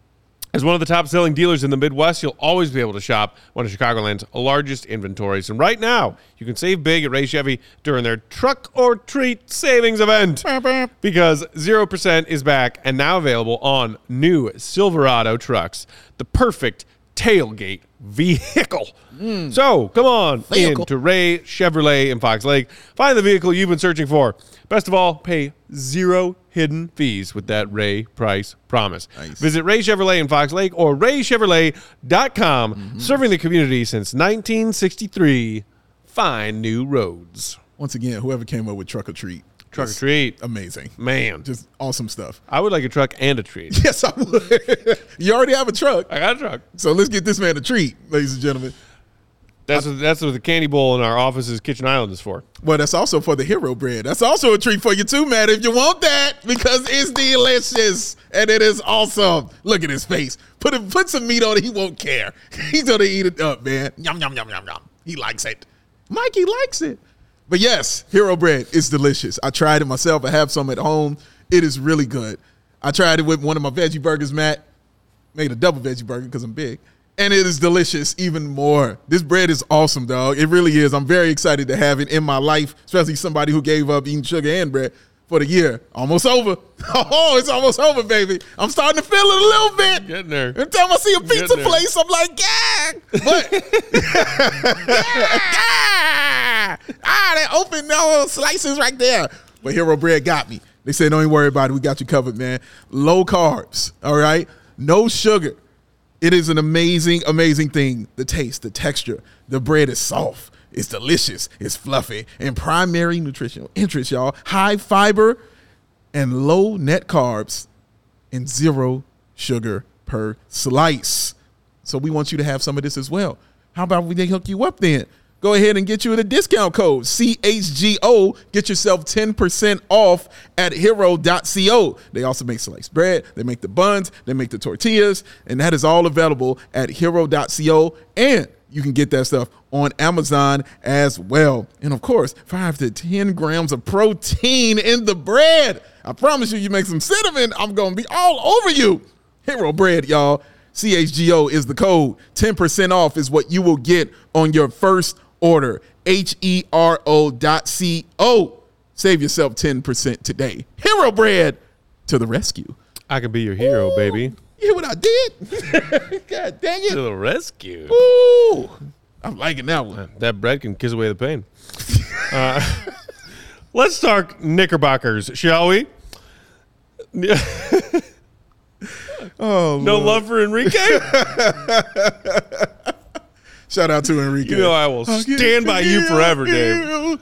As one of the top-selling dealers in the Midwest, you'll always be able to shop one of Chicagoland's largest inventories. And right now, you can save big at Ray Chevy during their Truck or Treat Savings event because zero percent is back and now available on new Silverado trucks, the perfect tailgate vehicle. Mm. So come on vehicle. into Ray Chevrolet in Fox Lake. Find the vehicle you've been searching for. Best of all, pay zero hidden fees with that Ray Price Promise. Nice. Visit Ray Chevrolet in Fox Lake or ray chevrolet dot com. Mm-hmm. Serving the community since nineteen sixty-three. Find new roads. Once again, whoever came up with Truck or Treat. Truck or Treat. Amazing. Man. Just awesome stuff. I would like a truck and a treat. Yes, I would. You already have a truck. I got a truck. So let's get this man a treat, ladies and gentlemen. That's what, that's what the candy bowl in our office's kitchen island is for. Well, that's also for the Hero Bread. That's also a treat for you too, man, if you want that, because it's delicious and it is awesome. Look at his face. Put it, put some meat on it. He won't care. He's going to eat it up, man. Yum, yum, yum, yum, yum. He likes it. Mikey likes it. But yes, Hero Bread is delicious. I tried it myself. I have some at home. It is really good. I tried it with one of my veggie burgers, Matt. Made a double veggie burger because I'm big. And it is delicious even more. This bread is awesome, dog. It really is. I'm very excited to have it in my life, especially somebody who gave up eating sugar and bread for the year. Almost over. Oh, it's almost over, baby. I'm starting to feel it a little bit. Getting there. Every time I see a pizza place, I'm like, yeah. But, yeah. Ah, they open those slices right there. But Hero Bread got me. They said, don't even worry about it. We got you covered, man. Low carbs, all right? No sugar. It is an amazing, amazing thing. The taste, the texture, the bread is soft. It's delicious. It's fluffy. And primary nutritional interest, y'all. High fiber and low net carbs and zero sugar per slice. So we want you to have some of this as well. How about we they hook you up then? Go ahead and get you the discount code C H G O. Get yourself ten percent off at hero dot co. They also make sliced bread. They make the buns. They make the tortillas. And that is all available at hero dot co. And you can get that stuff on Amazon as well. And, of course, five to ten grams of protein in the bread. I promise you, you make some cinnamon, I'm going to be all over you. Hero bread, y'all. C H G O is the code. ten percent off is what you will get on your first order. H E R O dot C O. Save yourself ten percent today. Hero bread to the rescue. I can be your hero, Ooh, baby. You hear what I did? God dang it. To the rescue. Ooh. I'm liking that one. That bread can kiss away the pain. uh, let's talk Knickerbockers, shall we? Oh, no Lord. love for Enrique? Shout out to Enrique. You know I will stand by you forever, Dave.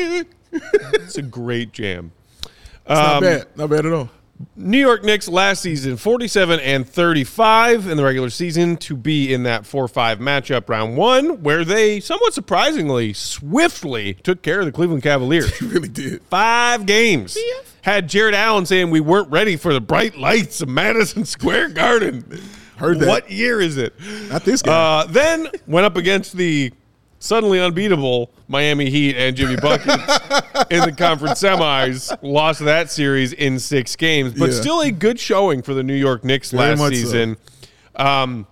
It's a great jam. It's not bad. Not bad at all. New York Knicks last season, forty-seven and thirty-five in the regular season to be in that four five matchup round one, where they somewhat surprisingly, swiftly took care of the Cleveland Cavaliers. He really did. Five games. Yeah. Had Jared Allen saying we weren't ready for the bright lights of Madison Square Garden. Heard that. What year is it? Not this guy. Uh, then went up against the suddenly unbeatable Miami Heat and Jimmy Buckets in the conference semis. Lost that series in six games, but Yeah. still a good showing for the New York Knicks Very last much season. So. Um,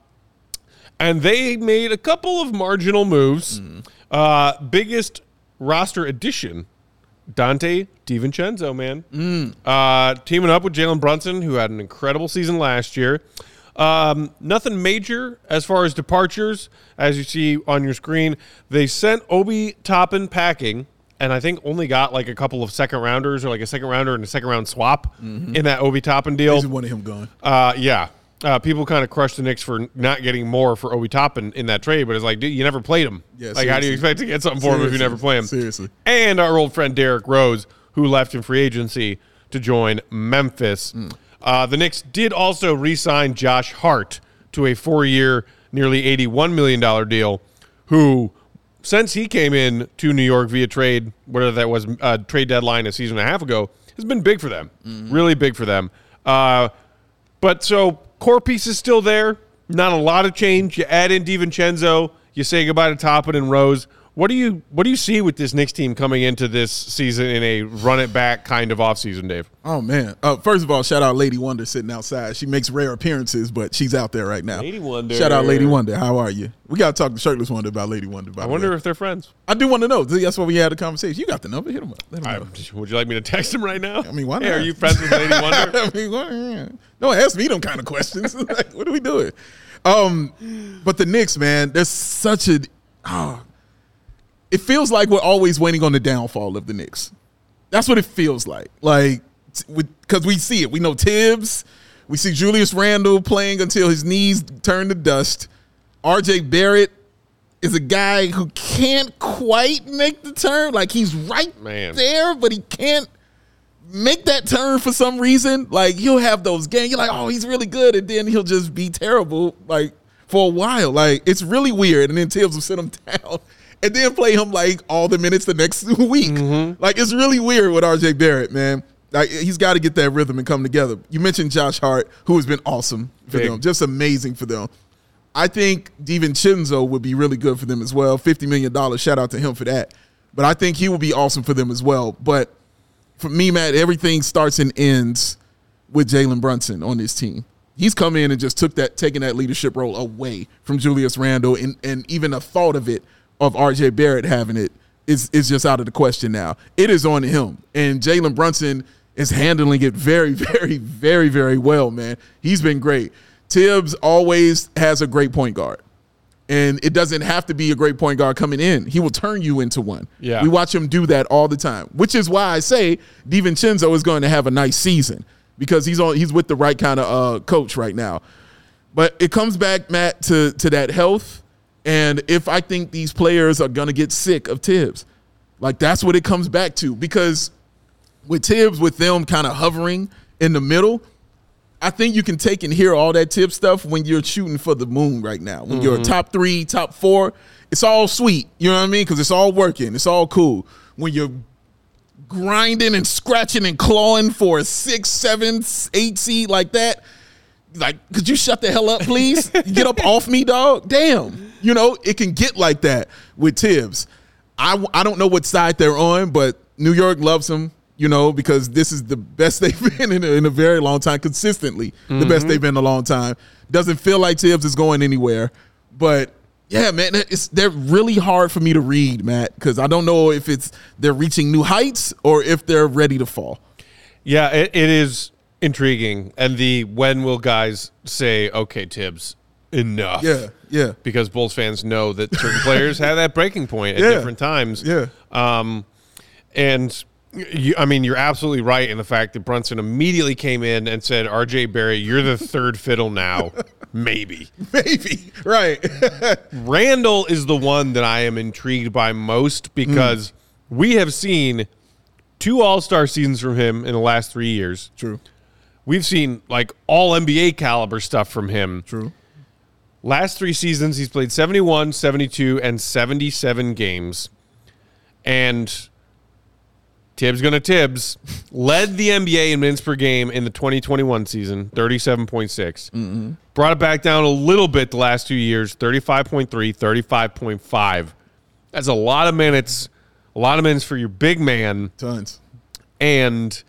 and they made a couple of marginal moves. Mm. Uh, biggest roster addition, Dante DiVincenzo, man. Mm. Uh, teaming up with Jalen Brunson, who had an incredible season last year. Um, nothing major as far as departures. As you see on your screen, they sent Obi Toppin packing, and I think only got like a couple of second rounders or like a second rounder and a second round swap mm-hmm. in that Obi Toppin deal. Just wanted him gone. Uh, yeah. Uh, people kind of crushed the Knicks for not getting more for Obi Toppin in that trade, but it's like, dude, you never played him. Yeah, like, seriously. how do you expect to get something for seriously. him if you never play him? Seriously. And our old friend Derrick Rose, who left in free agency to join Memphis. Mm. Uh, the Knicks did also re-sign Josh Hart to a four-year, nearly eighty-one million dollars deal, who, since he came in to New York via trade, whatever that was, uh, trade deadline a season and a half ago, has been big for them. Mm-hmm. Really big for them. Uh, but so core piece is still there. Not a lot of change. You add in DiVincenzo. You say goodbye to Toppin and Rose. What do you what do you see with this Knicks team coming into this season in a run it back kind of offseason, Dave? Oh, man. Uh, first of all, shout out Lady Wonder sitting outside. She makes rare appearances, but she's out there right now. Lady Wonder. Shout out Lady Wonder. How are you? We got to talk to Shirtless Wonder about Lady Wonder. By I the wonder way. if they're friends. I do want to know. That's why we had a conversation. You got the number. Hit him up. Let him I, know. would you like me to text him right now? I mean, why Hey, not? are you friends with Lady Wonder? I mean, why, don't ask me them kind of questions. Like, what are we doing? Um, but the Knicks, man, there's such a oh, – it feels like we're always waiting on the downfall of the Knicks. That's what it feels like. Like, because we see it. We know Tibbs. We see Julius Randle playing until his knees turn to dust. R J Barrett is a guy who can't quite make the turn. Like, he's right Man. there, but he can't make that turn for some reason. Like, he'll have those games. You're like, oh, he's really good. And then he'll just be terrible, like, for a while. Like, it's really weird. And then Tibbs will sit him down and then play him, like, all the minutes the next week. Mm-hmm. Like, it's really weird with R J Barrett, man. Like, he's got to get that rhythm and come together. You mentioned Josh Hart, who has been awesome for Big. them. Just amazing for them. I think DiVincenzo would be really good for them as well. fifty million dollars. Shout out to him for that. But I think he will be awesome for them as well. But for me, Matt, everything starts and ends with Jalen Brunson on this team. He's come in and just took that, taking that leadership role away from Julius Randle, and, and even a thought of it, of R J Barrett having it, is, is just out of the question now. It is on him. And Jalen Brunson is handling it very, very, very, very well, man. He's been great. Tibbs always has a great point guard. And it doesn't have to be a great point guard coming in. He will turn you into one. Yeah. We watch him do that all the time, which is why I say DiVincenzo is going to have a nice season because he's on. He's with the right kind of uh, coach right now. But it comes back, Matt, to to that health, and if I think these players are gonna get sick of Tibbs, like that's what it comes back to. Because with Tibbs, with them kind of hovering in the middle, I think you can take and hear all that Tibbs stuff when you're shooting for the moon right now. When mm-hmm. you're top three, top four, it's all sweet. You know what I mean? Because it's all working. It's all cool. When you're grinding and scratching and clawing for a six, seven, eight seed like that, like, could you shut the hell up, please? Get up off me, dog. Damn. You know, it can get like that with Tibbs. I, I don't know what side they're on, but New York loves him. You know, because this is the best they've been in a, in a very long time, consistently mm-hmm. the best they've been in a long time. Doesn't feel like Tibbs is going anywhere. But, yeah, man, it's they're really hard for me to read, Matt, because I don't know if it's they're reaching new heights or if they're ready to fall. Yeah, it, it is intriguing. And the when will guys say, okay, Tibbs, enough? Yeah, yeah. Because Bulls fans know that certain players have that breaking point at yeah. different times. Yeah. Um, and – You, I mean, you're absolutely right in the fact that Brunson immediately came in and said, R J Barrett, you're the third fiddle now. Maybe. Maybe. Right. Randall is the one that I am intrigued by most because mm. we have seen two all-star seasons from him in the last three years. True. We've seen, like, all N B A caliber stuff from him. True. Last three seasons, he's played seventy-one, seventy-two, and seventy-seven games. And Tibbs gonna Tibbs led the N B A in minutes per game in the twenty twenty-one season, thirty-seven point six. Mm-hmm. Brought it back down a little bit the last two years, thirty-five point three, thirty-five point five. That's a lot of minutes, a lot of minutes for your big man. Tons. And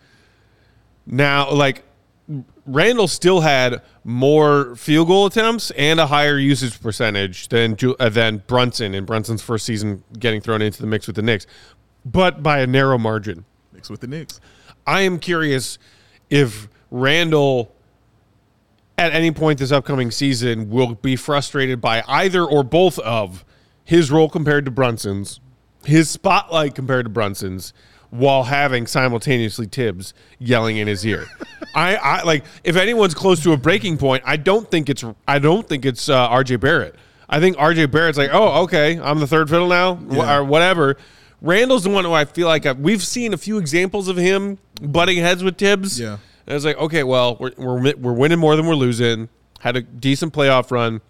now, like, Randall still had more field goal attempts and a higher usage percentage than uh, than Brunson in Brunson's first season getting thrown into the mix with the Knicks, but by a narrow margin. Mix with the Knicks. I am curious if Randall, at any point this upcoming season, will be frustrated by either or both of his role compared to Brunson's, his spotlight compared to Brunson's, while having simultaneously Tibbs yelling in his ear. I, I like if anyone's close to a breaking point, I don't think it's I don't think it's uh, R J Barrett. I think R J Barrett's like, oh, okay, I'm the third fiddle now, yeah. or whatever. Randall's the one who I feel like I've, we've seen a few examples of him butting heads with Tibbs. Yeah, and I was like, okay, well, we're we're we're winning more than we're losing. Had a decent playoff run.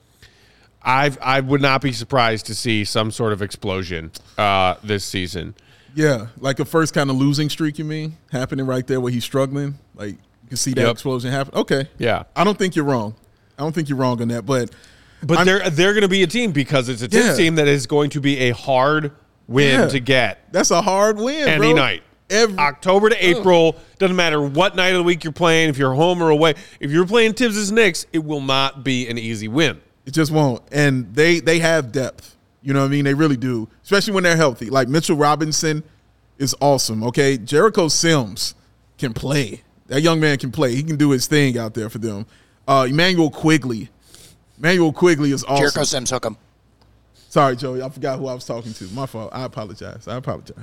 I I would not be surprised to see some sort of explosion uh, this season. Yeah, like a first kind of losing streak, you mean, happening right there where he's struggling? Like, you can see that yep. explosion happen? Okay. Yeah. I don't think you're wrong. I don't think you're wrong on that, but But I'm, they're they're going to be a team because it's a Tibbs yeah. team that is going to be a hard win yeah. to get. That's a hard win, Any bro. night. Every, October to April, doesn't matter what night of the week you're playing, if you're home or away. If you're playing Tibbs' Knicks, it will not be an easy win. It just won't. And they they have depth. You know what I mean? They really do, especially when they're healthy. Like Mitchell Robinson is awesome, okay? Jericho Sims can play. That young man can play. He can do his thing out there for them. Uh, Emmanuel Quigley. Emmanuel Quigley is awesome. Jericho Sims hook him. Sorry, Joey. I forgot who I was talking to. My fault. I apologize. I apologize.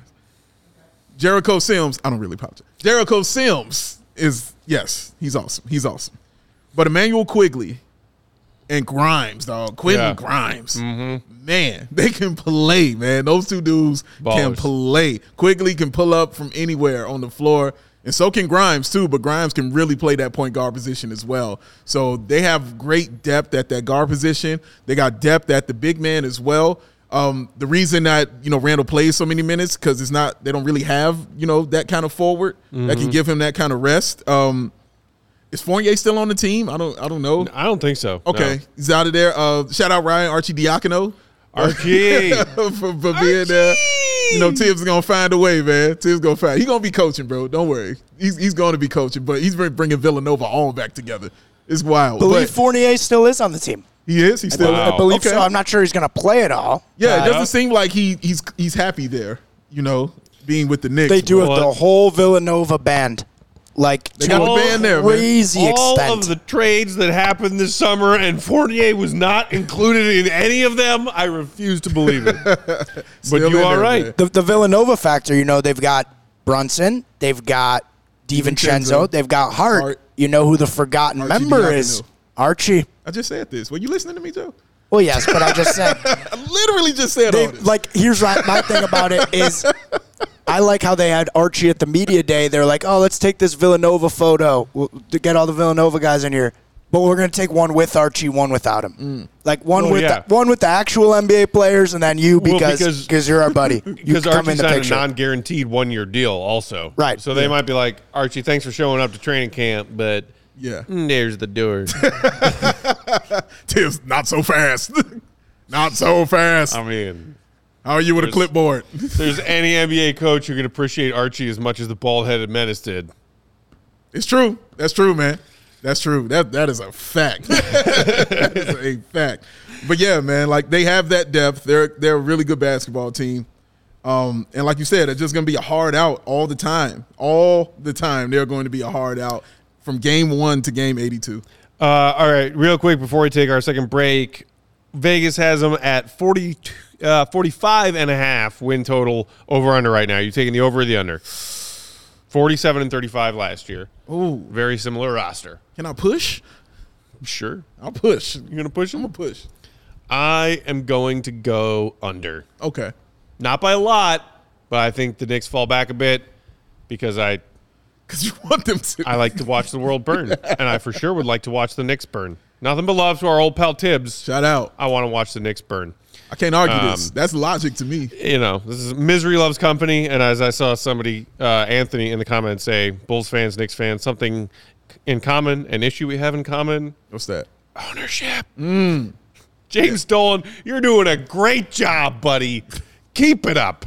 Jericho Sims. I don't really apologize. Jericho Sims is, yes, he's awesome. He's awesome. But Emmanuel Quigley and Grimes, dog. Quentin yeah. Grimes. Mm-hmm. Man, they can play, man. Those two dudes Ballers. can play. Quigley can pull up from anywhere on the floor, and so can Grimes too, but Grimes can really play that point guard position as well. So they have great depth at that guard position. They got depth at the big man as well. Um, the reason that, you know, Randall plays so many minutes because it's not they don't really have, you know, that kind of forward mm-hmm. that can give him that kind of rest. Um Is Fournier still on the team? I don't. I don't know. I don't think so. Okay, no. He's out of there. Uh, shout out Ryan Arcidiacono, Archie, for, for being Archie. there. You know, Tibbs is gonna find a way, man. Tibbs gonna find. He's gonna be coaching, bro. Don't worry. He's he's going to be coaching, but he's bringing Villanova all back together. It's wild. I believe but Fournier still is on the team. He is. He's still. Wow. I believe okay. so. I'm not sure he's gonna play at all. Yeah, it doesn't seem like he he's he's happy there. You know, being with the Knicks. They do it the whole Villanova band. Like, they got the band there, crazy man. All extent. of the trades that happened this summer, and Fournier was not included in any of them. I refuse to believe it. But you are right. The, the Villanova factor, you know, they've got Brunson, they've got DiVincenzo, they've got Hart. Hart. You know who the forgotten Hart member is? Archie. I just said this. Were you listening to me, Joe? Well, yes, but I just said. I literally just said They, all this. like, here's my, my thing about it is I like how they had Archie at the media day. They're like, oh, let's take this Villanova photo we'll, to get all the Villanova guys in here. But we're going to take one with Archie, one without him. Mm. Like, one Oh, with yeah. the, one with the actual N B A players, and then you Well, because because- because you're our buddy. You Because come in Archie the signed picture. a non-guaranteed one-year deal also. Right. So they Yeah. might be like, Archie, thanks for showing up to training camp, but yeah. mm, there's the door. Tibbs, not so fast. Not so fast. I mean, How are you with a there's- clipboard? if there's any N B A coach who can appreciate Archie as much as the bald-headed menace did. It's true. That's true, man. That's true. That that is a fact. That is a fact. But yeah, man, like they have that depth. They're they're a really good basketball team. Um, and like you said, it's just going to be a hard out all the time. All the time, they're going to be a hard out from game one to game eighty-two. Uh, all right, real quick before we take our second break, Vegas has them at forty, uh, forty-five and a half win total over under right now. You taking the over or the under? forty-seven and thirty-five last year. Oh, Very similar roster. can I push? Sure. I'll push. You going to push I'm them? going to push. I am going to go under. Okay. Not by a lot, but I think the Knicks fall back a bit because I Because you want them to. I like to watch the world burn, and I for sure would like to watch the Knicks burn. Nothing but love to our old pal Tibbs. Shout out. I want to watch the Knicks burn. I can't argue Um, this. That's logic to me. You know, this is misery loves company, and as I saw somebody, uh, Anthony, in the comments say, Bulls fans, Knicks fans, something in common, an issue we have in common, What's that? ownership. Mm. James Dolan, you're doing a great job, buddy. Keep it up.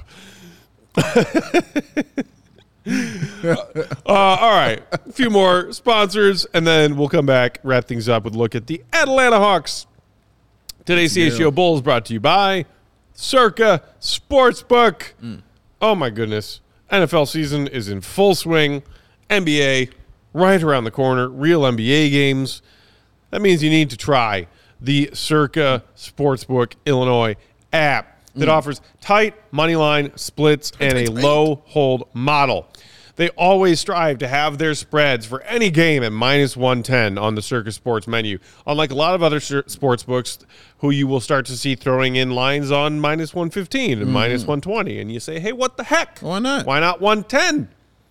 uh, all right, a few more sponsors, and then we'll come back, wrap things up with a look at the Atlanta Hawks. Today's C H G O Bulls brought to you by Circa Sportsbook. Mm. Oh, my goodness. N F L season is in full swing. N B A right around the corner. Real N B A games. That means you need to try the Circa Sportsbook Illinois app that mm. offers tight money line splits and a low hold model. They always strive to have their spreads for any game at minus one ten on the Circa Sports menu. Unlike a lot of other sports books who you will start to see throwing in lines on minus one fifteen and mm. minus one twenty. And you say, hey, what the heck? Why not? Why not one ten?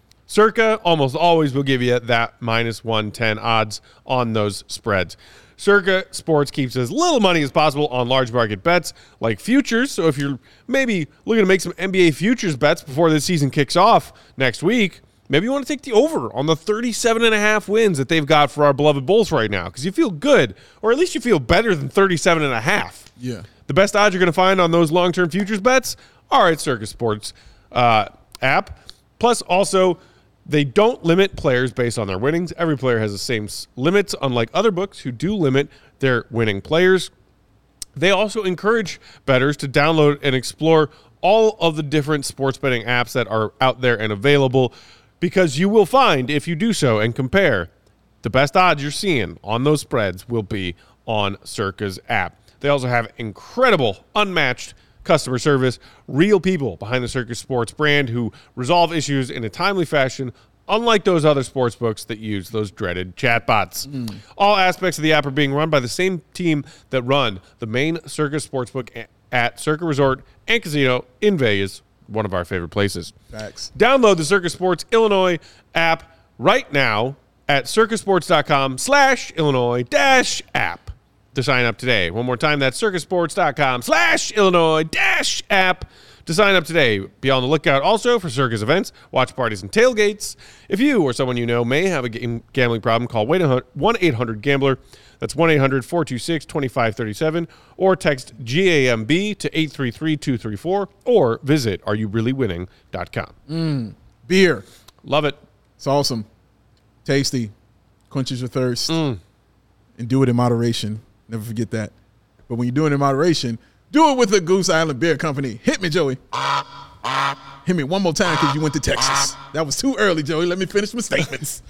Circa almost always will give you that minus one ten odds on those spreads. Circa Sports keeps as little money as possible on large market bets like futures. So if you're maybe looking to make some N B A futures bets before the season kicks off next week, maybe you want to take the over on the thirty-seven and a half wins that they've got for our beloved Bulls right now because you feel good, or at least you feel better than thirty-seven and a half. Yeah. The best odds you're going to find on those long-term futures bets are at Circa Sports uh, app. Plus, also, they don't limit players based on their winnings. Every player has the same limits, unlike other books who do limit their winning players. They also encourage bettors to download and explore all of the different sports betting apps that are out there and available because you will find, if you do so and compare, the best odds you're seeing on those spreads will be on Circa's app. They also have incredible, unmatched customer service, real people behind the Circa Sports brand who resolve issues in a timely fashion, unlike those other sports books that use those dreaded chatbots. Mm. All aspects of the app are being run by the same team that run the main Circa Sportsbook at Circa Resort and Casino in Vegas, one of our favorite places. Facts. Download the Circa Sports Illinois app right now at circasports.com slash Illinois dash app. To sign up today. One more time, that's circasports.com slash Illinois dash app to sign up today. Be on the lookout also for Circa's events, watch parties, and tailgates. If you or someone you know may have a game gambling problem, call one eight hundred gambler. That's one eight hundred four two six two five three seven or text G A M B to eight three three two three four or visit are you really winning dot com. Mm, beer. Love it. It's awesome. Tasty. Quenches your thirst. Mm. And do it in moderation. Never forget that. But when you do it in moderation, do it with the Goose Island Beer Company. Hit me, Joey. Hit me one more time because you went to Texas. That was too early, Joey. Let me finish my statements.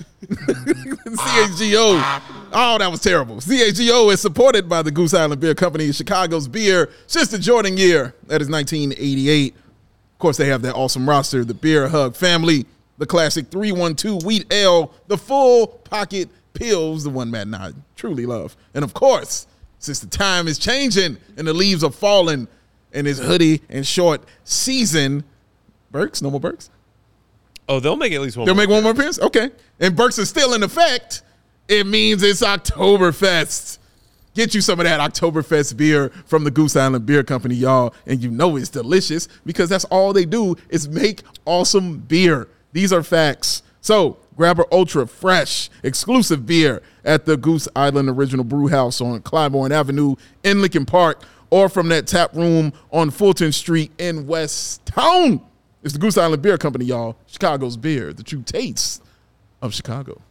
C H G O. Oh, that was terrible. C H G O is supported by the Goose Island Beer Company, Chicago's beer since the Jordan year. That is nineteen eighty-eight. Of course, they have that awesome roster, the Beer Hug family, the classic three one two Wheat Ale, the full pocket Pills, the one Matt and I truly love. And, of course, since the time is changing and the leaves are falling in his hoodie and short season, Burks, no more Burks? Oh, they'll make at least one They'll more. make one more appearance? Okay. And Burks is still in effect. It means it's Oktoberfest. Get you some of that Oktoberfest beer from the Goose Island Beer Company, y'all, and you know it's delicious because that's all they do is make awesome beer. These are facts. So grab our ultra fresh, exclusive beer at the Goose Island Original Brew House on Clybourne Avenue in Lincoln Park, or from that tap room on Fulton Street in West Town. It's the Goose Island Beer Company, y'all. Chicago's beer, the true taste of Chicago.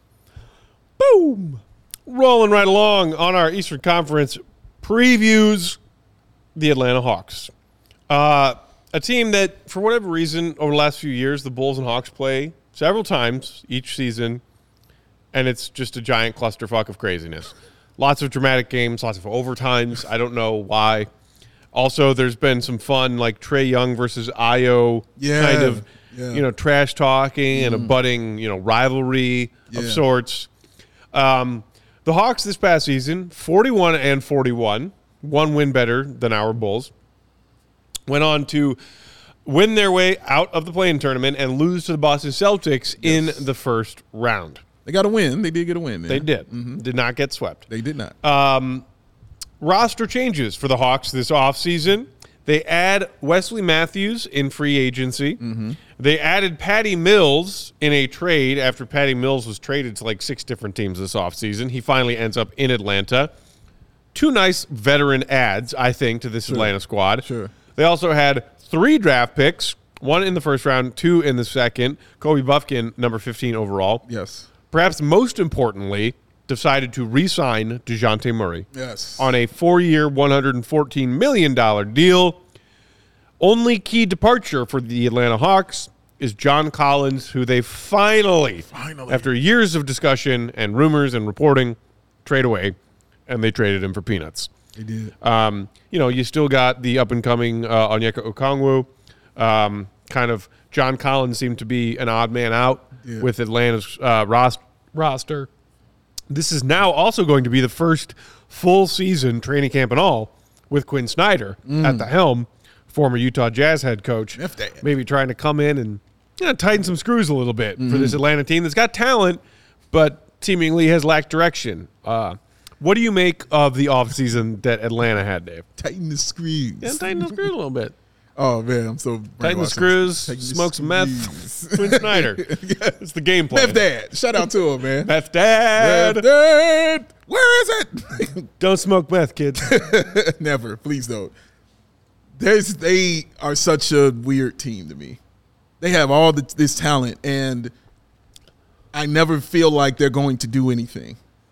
Boom. Rolling right along on our Eastern Conference previews, the Atlanta Hawks. Uh, a team that, for whatever reason, over the last few years, the Bulls and Hawks play several times each season, and it's just a giant clusterfuck of craziness. Lots of dramatic games, lots of overtimes. I don't know why. Also, there's been some fun, like Trae Young versus Ayo Yeah, kind of, yeah. you know, trash talking and a budding, you know, rivalry of Yeah. sorts. Um, the Hawks this past season, forty-one and forty-one, one win better than our Bulls, went on to win their way out of the play-in tournament and lose to the Boston Celtics in the first round. They got a win. They did get a win. Man. They did. Did not get swept. They did not. Um, roster changes for the Hawks this offseason. They add Wesley Matthews in free agency. Mm-hmm. They added Patty Mills in a trade after Patty Mills was traded to like six different teams this offseason. He finally ends up in Atlanta. Two nice veteran adds, I think, to this Sure. Atlanta squad. Sure. They also had three draft picks, one in the first round, two in the second. Kobe Buffkin, number fifteen overall. Yes. Perhaps most importantly, decided to re-sign DeJounte Murray Yes. on a four-year, one hundred fourteen million dollars deal. Only key departure for the Atlanta Hawks is John Collins, who they finally, Finally. after years of discussion and rumors and reporting, trade away, and they traded him for peanuts. They did. Um, you know, you still got the up-and-coming uh, Onyeka Okongwu. Um, kind of John Collins seemed to be an odd man out Yeah. with Atlanta's uh, ros- roster. This is now also going to be the first full season training camp and all with Quinn Snyder at the helm, former Utah Jazz head coach. If that. Maybe trying to come in and you know, tighten some screws a little bit for this Atlanta team that's got talent, but seemingly has lacked direction. Uh, what do you make of the offseason that Atlanta had, Dave? Tighten the screws. Yeah, tighten the screws a little bit. Oh, man, I'm so Tighten the brainwashed. screws, Tighten the smoke some meth. screws. Quinn Snyder. It's the game plan. Meth Dad. Shout out to him, man. Meth Dad. Meth Dad. Where is it? Don't smoke meth, kids. Never. Please don't. There's, they are such a weird team to me. They have all the, this talent, and I never feel like they're going to do anything.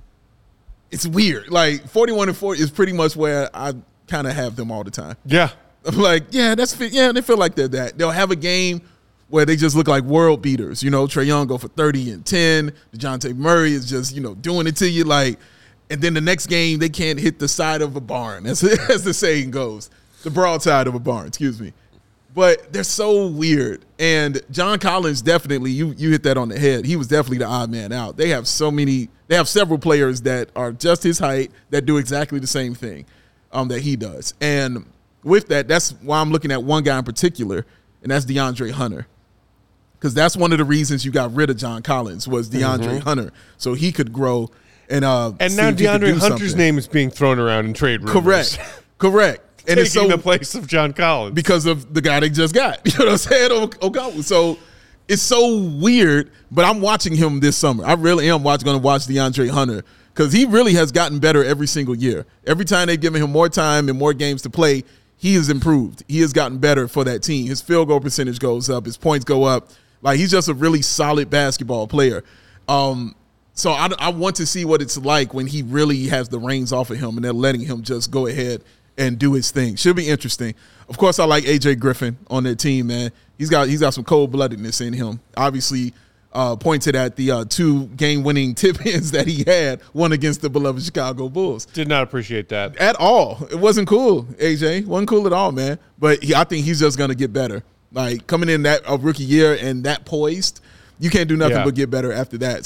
It's weird. Like, forty-one and forty is pretty much where I kind of have them all the time. Yeah. I'm like, yeah, that's fit. Yeah, they feel like they're that. They'll have a game where they just look like world beaters. You know, Trae Young go for thirty and ten. DeJounte Murray is just, you know, doing it to you. Like, and then the next game, they can't hit the side of a barn, as, as the saying goes. The broadside of a barn, excuse me. But they're so weird. And John Collins, definitely, you you hit that on the head. He was definitely the odd man out. They have so many, they have several players that are just his height that do exactly the same thing um, that he does. And with that, that's why I'm looking at one guy in particular, and that's DeAndre Hunter. Because that's one of the reasons you got rid of John Collins was DeAndre Mm-hmm. Hunter, so he could grow and uh, And see now if he could DeAndre do Hunter's something. name is being thrown around in trade rumors. Correct, correct. And Taking it's so the place of John Collins. because of the guy they just got. You know what I'm saying? O- Okawa. So it's so weird, but I'm watching him this summer. I really am watch, going to watch DeAndre Hunter because he really has gotten better every single year. Every time they've given him more time and more games to play, he has improved. He has gotten better for that team. His field goal percentage goes up. His points go up. Like, he's just a really solid basketball player. Um, so I, I want to see what it's like when he really has the reins off of him and they're letting him just go ahead and do his thing. Should be interesting. Of course, I like A J Griffin on that team, man. He's got he's got some cold-bloodedness in him. Obviously, uh, pointed at the uh, two game-winning tip-ins that he had, one against the beloved Chicago Bulls. Did not appreciate that. At all. It wasn't cool, A J. Wasn't cool at all, man. But he, I think he's just going to get better. Like, coming in that a rookie year and that poised, you can't do nothing Yeah. but get better after that. So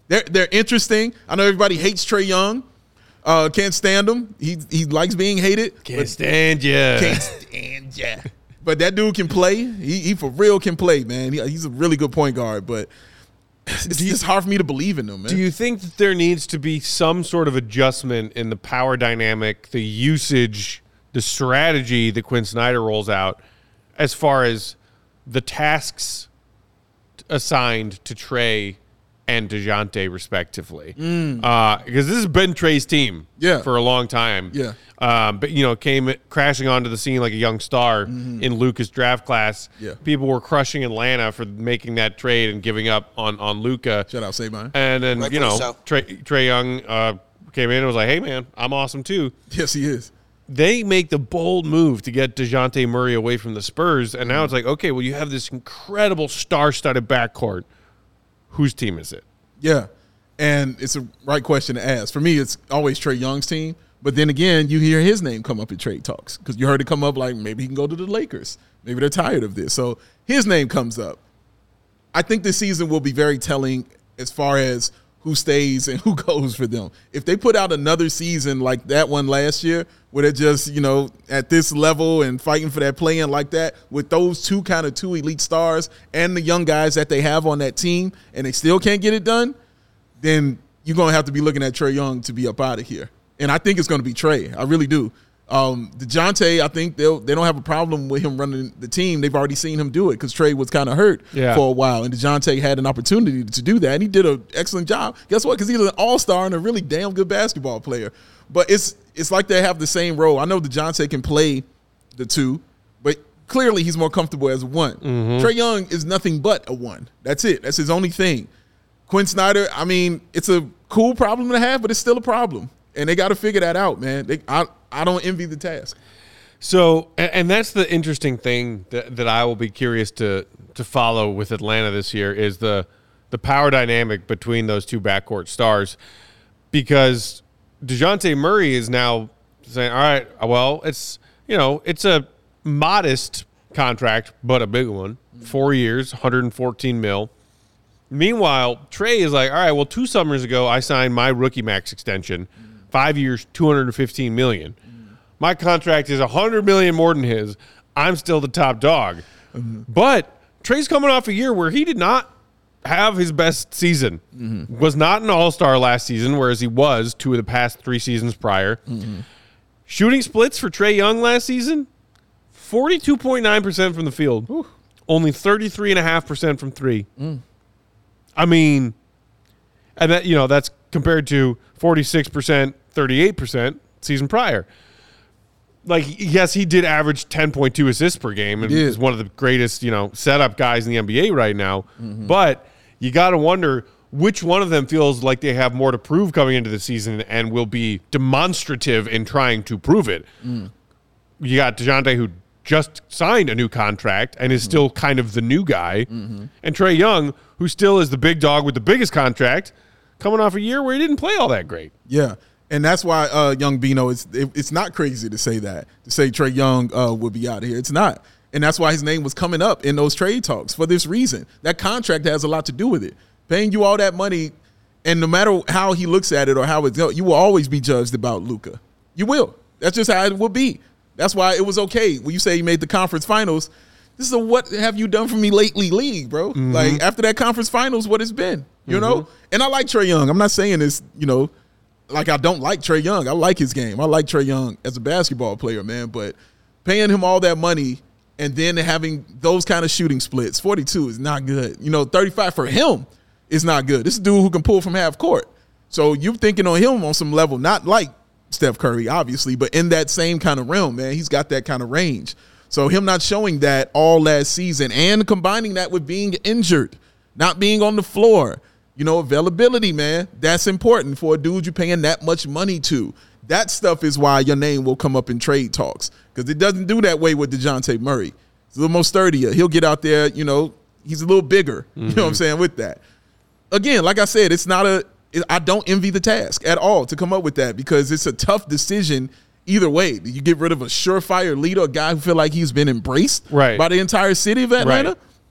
They're they're interesting. I know everybody hates Trae Young. Uh, can't stand him. He he likes being hated. Can't stand ya. Can't stand ya. But that dude can play. He he for real can play, man. He, he's a really good point guard. But it's just hard for me to believe in him, man. Do you think that there needs to be some sort of adjustment in the power dynamic, the usage, the strategy that Quinn Snyder rolls out, as far as the tasks assigned to Trae and DeJounte, respectively? Mm. Uh, because this has been Trae's team Yeah. for a long time. Yeah. Um, but, you know, came crashing onto the scene like a young star mm-hmm. in Luka's draft class. Yeah. People were crushing Atlanta for making that trade and giving up on, on Luka. Shout out Saban. And then, Rightfully you know, so. Trae, Trae Young uh, came in and was like, hey, man, I'm awesome too. Yes, he is. They make the bold move to get DeJounte Murray away from the Spurs, and now it's like, okay, well, you have this incredible star-studded backcourt. Whose team is it? Yeah, and it's a right question to ask. For me, it's always Trae Young's team. But then again, you hear his name come up in trade talks because you heard it come up like maybe he can go to the Lakers. Maybe they're tired of this. So his name comes up. I think this season will be very telling as far as who stays and who goes for them. If they put out another season like that one last year, where they're just, you know, at this level and fighting for that play-in like that, with those two kind of two elite stars and the young guys that they have on that team, and they still can't get it done, then you're going to have to be looking at Trae Young to be up out of here. And I think it's going to be Trae. I really do. Um, DeJounte, I think they'll, they don't have a problem with him running the team. They've already seen him do it because Trae was kind of hurt yeah. for a while, and DeJounte had an opportunity to do that, and he did an excellent job. Guess what? Because he's an all-star and a really damn good basketball player. But it's it's like they have the same role. I know DeJounte can play the two, but clearly he's more comfortable as a one. Mm-hmm. Trae Young is nothing but a one. That's it. That's his only thing. Quinn Snyder, I mean, it's a cool problem to have, but it's still a problem. And they got to figure that out, man. They, I I don't envy the task. So, and, and that's the interesting thing that, that I will be curious to to follow with Atlanta this year is the the power dynamic between those two backcourt stars, because DeJounte Murray is now saying, all right, well, it's, you know, it's a modest contract, but a big one, four years, one hundred fourteen mil. Meanwhile, Trae is like, all right, well, two summers ago, I signed my rookie max extension, five years, two hundred fifteen million dollars. My contract is one hundred million dollars more than his. I'm still the top dog. Mm-hmm. But Trae's coming off a year where he did not have his best season, mm-hmm. was not an all-star last season, whereas he was two of the past three seasons prior. Mm-hmm. Shooting splits for Trae Young last season, forty-two point nine percent from the field, Ooh. Only thirty-three point five percent from three. Mm. I mean, and that, you know, that's compared to forty-six percent, thirty-eight percent season prior. Like, yes, he did average ten point two assists per game and is one of the greatest, you know, setup guys in the N B A right now. Mm-hmm. But you got to wonder which one of them feels like they have more to prove coming into the season and will be demonstrative in trying to prove it. Mm. You got DeJounte, who just signed a new contract and is mm-hmm. still kind of the new guy, mm-hmm. and Trae Young, who still is the big dog with the biggest contract, coming off a year where he didn't play all that great. Yeah. And that's why uh, Young Bino, is it, it's not crazy to say that, to say Trae Young uh, will be out of here. It's not. And that's why his name was coming up in those trade talks for this reason. That contract has a lot to do with it. Paying you all that money, and no matter how he looks at it or how it's going, you will always be judged about Luka. You will. That's just how it will be. That's why it was okay when you say you made the conference finals. This is a what have you done for me lately league, bro. Mm-hmm. Like, after that conference finals, what it's been, you mm-hmm. know? And I like Trae Young. I'm not saying this, you know, like I don't like Trae Young. I like his game. I like Trae Young as a basketball player, man. But paying him all that money and then having those kind of shooting splits, forty-two is not good. You know, thirty-five for him is not good. This is a dude who can pull from half court. So you're thinking on him on some level, not like Steph Curry, obviously, but in that same kind of realm, man. He's got that kind of range. So him not showing that all last season and combining that with being injured, not being on the floor, you know, availability, man, that's important for a dude you're paying that much money to. That stuff is why your name will come up in trade talks, because it doesn't do that way with DeJounte Murray. He's a little more sturdier. He'll get out there, you know, he's a little bigger, mm-hmm. you know what I'm saying, with that. Again, like I said, it's not a – I don't envy the task at all to come up with that, because it's a tough decision either way. You get rid of a surefire leader, a guy who feel like he's been embraced right. by the entire city of Atlanta, right.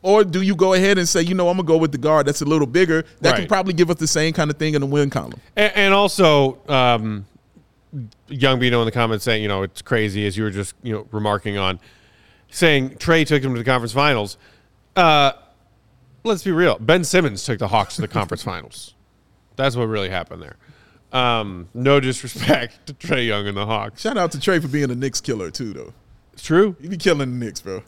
Or do you go ahead and say, you know, I'm going to go with the guard that's a little bigger. That Right. can probably give us the same kind of thing in the win column. And, and also, um, Young Bino in the comments saying, you know, it's crazy, as you were just, you know, remarking on, saying Trey took them to the conference finals. Uh, let's be real. Ben Simmons took the Hawks to the conference finals. That's what really happened there. Um, no disrespect to Trey Young and the Hawks. Shout out to Trey for being a Knicks killer, too, though. It's true. You be killing the Knicks, bro.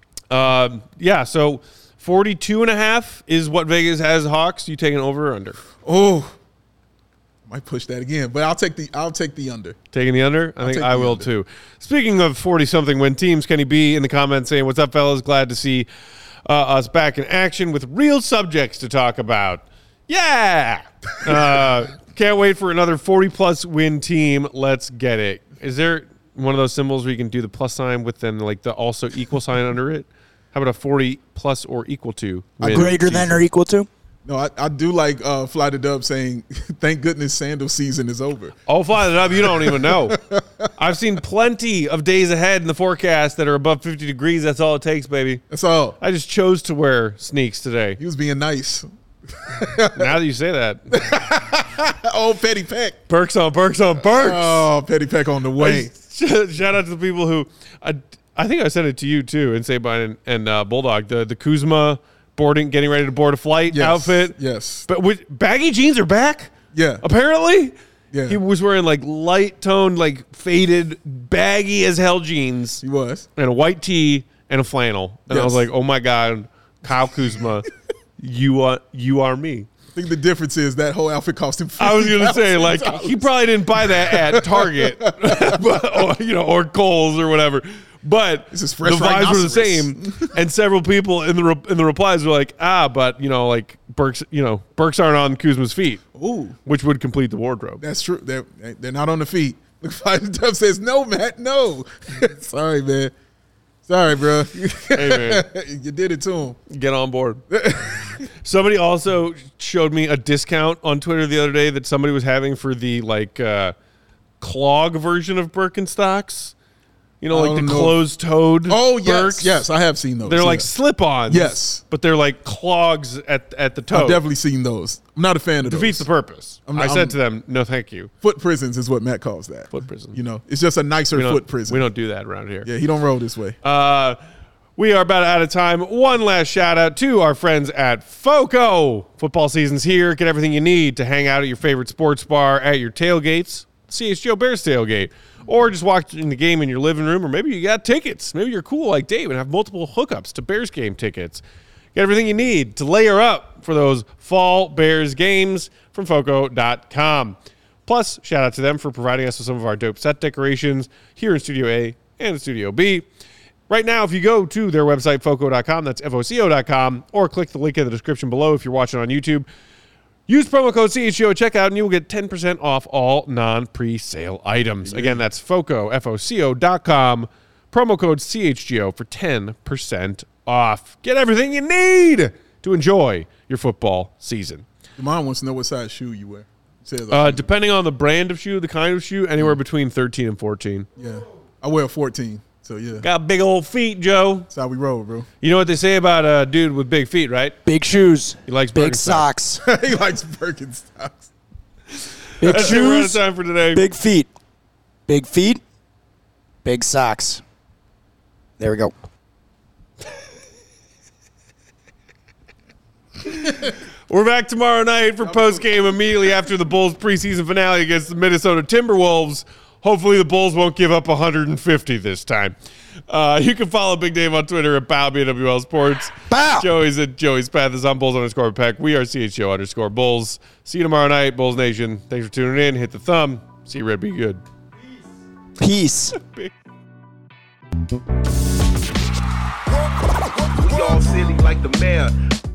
Um, yeah, so forty-two and a half is what Vegas has Hawks. You taking over or under? Oh, might push that again, but I'll take the I'll take the under. Taking the under? I I'll think take I the will under. too. Speaking of forty-something win teams, Kenny B in the comments saying, what's up, fellas? Glad to see uh, us back in action with real subjects to talk about. Yeah! Uh, can't wait for another forty-plus win team. Let's get it. Is there one of those symbols where you can do the plus sign with then like the also equal sign under it? How about a forty plus or equal to? win Greater team? than or equal to? No, I, I do like uh, Fly the Dub saying, thank goodness sandal season is over. Oh, fly it up. You don't even know. I've seen plenty of days ahead in the forecast that are above fifty degrees. That's all it takes, baby. That's all. I just chose to wear sneaks today. He was being nice. Now that you say that. Oh, Petty Peck. Perks on perks on perks. Oh, Petty Peck on the way. Shout out to the people who, I, I think I sent it to you too, and Sabine and, and uh, Bulldog, the, the Kuzma boarding, getting ready to board a flight Yes. outfit. Yes. But with, baggy jeans are back. Yeah. Apparently. Yeah. He was wearing like light toned, like faded, baggy as hell jeans. He was. And a white tee and a flannel. And I was Yes. like, oh my God, Kyle Kuzma, you are you are me. I think the difference is that whole outfit cost him fifty thousand dollars. I was gonna say, like, he probably didn't buy that at Target, but, or, you know, or Kohl's or whatever. But This is the fresh vibes were the rhinoceros. same, and several people in the re- in the replies were like, ah, but you know, like Burks, you know, Burks aren't on Kuzma's feet, Ooh, which would complete the wardrobe. that's true. They're, they're not on the feet. Look, Fly the Dub says, no, Matt, no. Sorry, man. Sorry, bro. Hey man, You did it to him. get on board. Somebody also showed me a discount on Twitter the other day that somebody was having for the like uh, clog version of Birkenstocks. You know, I like the don't know. closed-toed. Oh, yes. Birks. Yes, I have seen those. They're like yeah. slip-ons. Yes. but they're like clogs at at the toe. I've definitely seen those. I'm not a fan of Defeats those. the purpose. I'm I not- said I'm- to them, no, thank you. Foot prisons is what Matt calls that. Foot prison. You know, it's just a nicer We don't, foot prison. we don't do that around here. Yeah, he don't roll this way. Uh, we are about out of time. One last shout out to our friends at FOCO. Football season's here. Get everything you need to hang out at your favorite sports bar, at your tailgates, C H G O Bears tailgate, or just watching the game in your living room, or maybe you got tickets. Maybe you're cool like Dave and have multiple hookups to Bears game tickets. Get everything you need to layer up for those fall Bears games from foco dot com. Plus, shout out to them for providing us with some of our dope set decorations here in Studio A and Studio B. Right now, if you go to their website, foco dot com, that's F O C O dot com, or click the link in the description below if you're watching on YouTube, use promo code C H G O at checkout, and you will get ten percent off all non-pre-sale items. Again, that's FOCO, F O C O dot com, promo code C H G O for ten percent off. Get everything you need to enjoy your football season. Your mom wants to know what size shoe you wear. It says Uh, depending on the brand of shoe, the kind of shoe, anywhere between thirteen and fourteen. yeah, I wear a fourteen. So yeah, Got big old feet, Joe. that's how we roll, bro. You know what they say about a dude with big feet, right? Big shoes. He likes Big Birkenstocks. socks. He likes Birkenstocks. Big That's it. We're out of shoes. time for today. Big feet. Big feet. Big socks. There we go. We're back tomorrow night for post game immediately after the Bulls preseason finale against the Minnesota Timberwolves. Hopefully the Bulls won't give up one hundred fifty this time. Uh, you can follow Big Dave on Twitter at Bow B W L Sports. Bow. Joey's at Joey's Path is on Bulls underscore Peck. We are C H G O underscore Bulls. See you tomorrow night, Bulls Nation. Thanks for tuning in. Hit the thumb. See you, Red. Be good. Peace. We all silly like the mayor.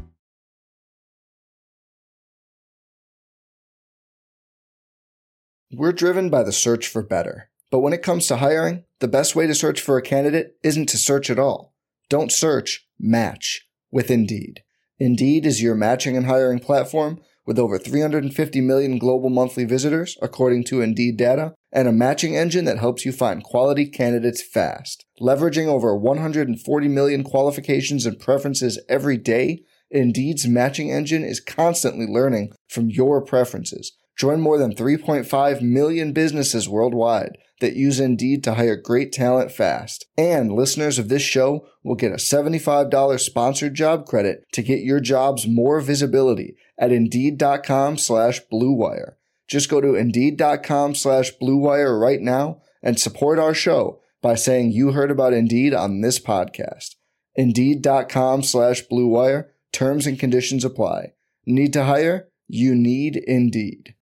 We're driven by the search for better. But when it comes to hiring, the best way to search for a candidate isn't to search at all. Don't search, match with Indeed. Indeed is your matching and hiring platform with over three hundred fifty million global monthly visitors, according to Indeed data, and a matching engine that helps you find quality candidates fast. Leveraging over one hundred forty million qualifications and preferences every day, Indeed's matching engine is constantly learning from your preferences. Join more than three point five million businesses worldwide that use Indeed to hire great talent fast. And listeners of this show will get a seventy-five dollars sponsored job credit to get your jobs more visibility at Indeed.com slash Blue Wire. Just go to Indeed.com slash Blue Wire right now and support our show by saying you heard about Indeed on this podcast. Indeed.com slash Blue Wire. Terms and conditions apply. Need to hire? You need Indeed.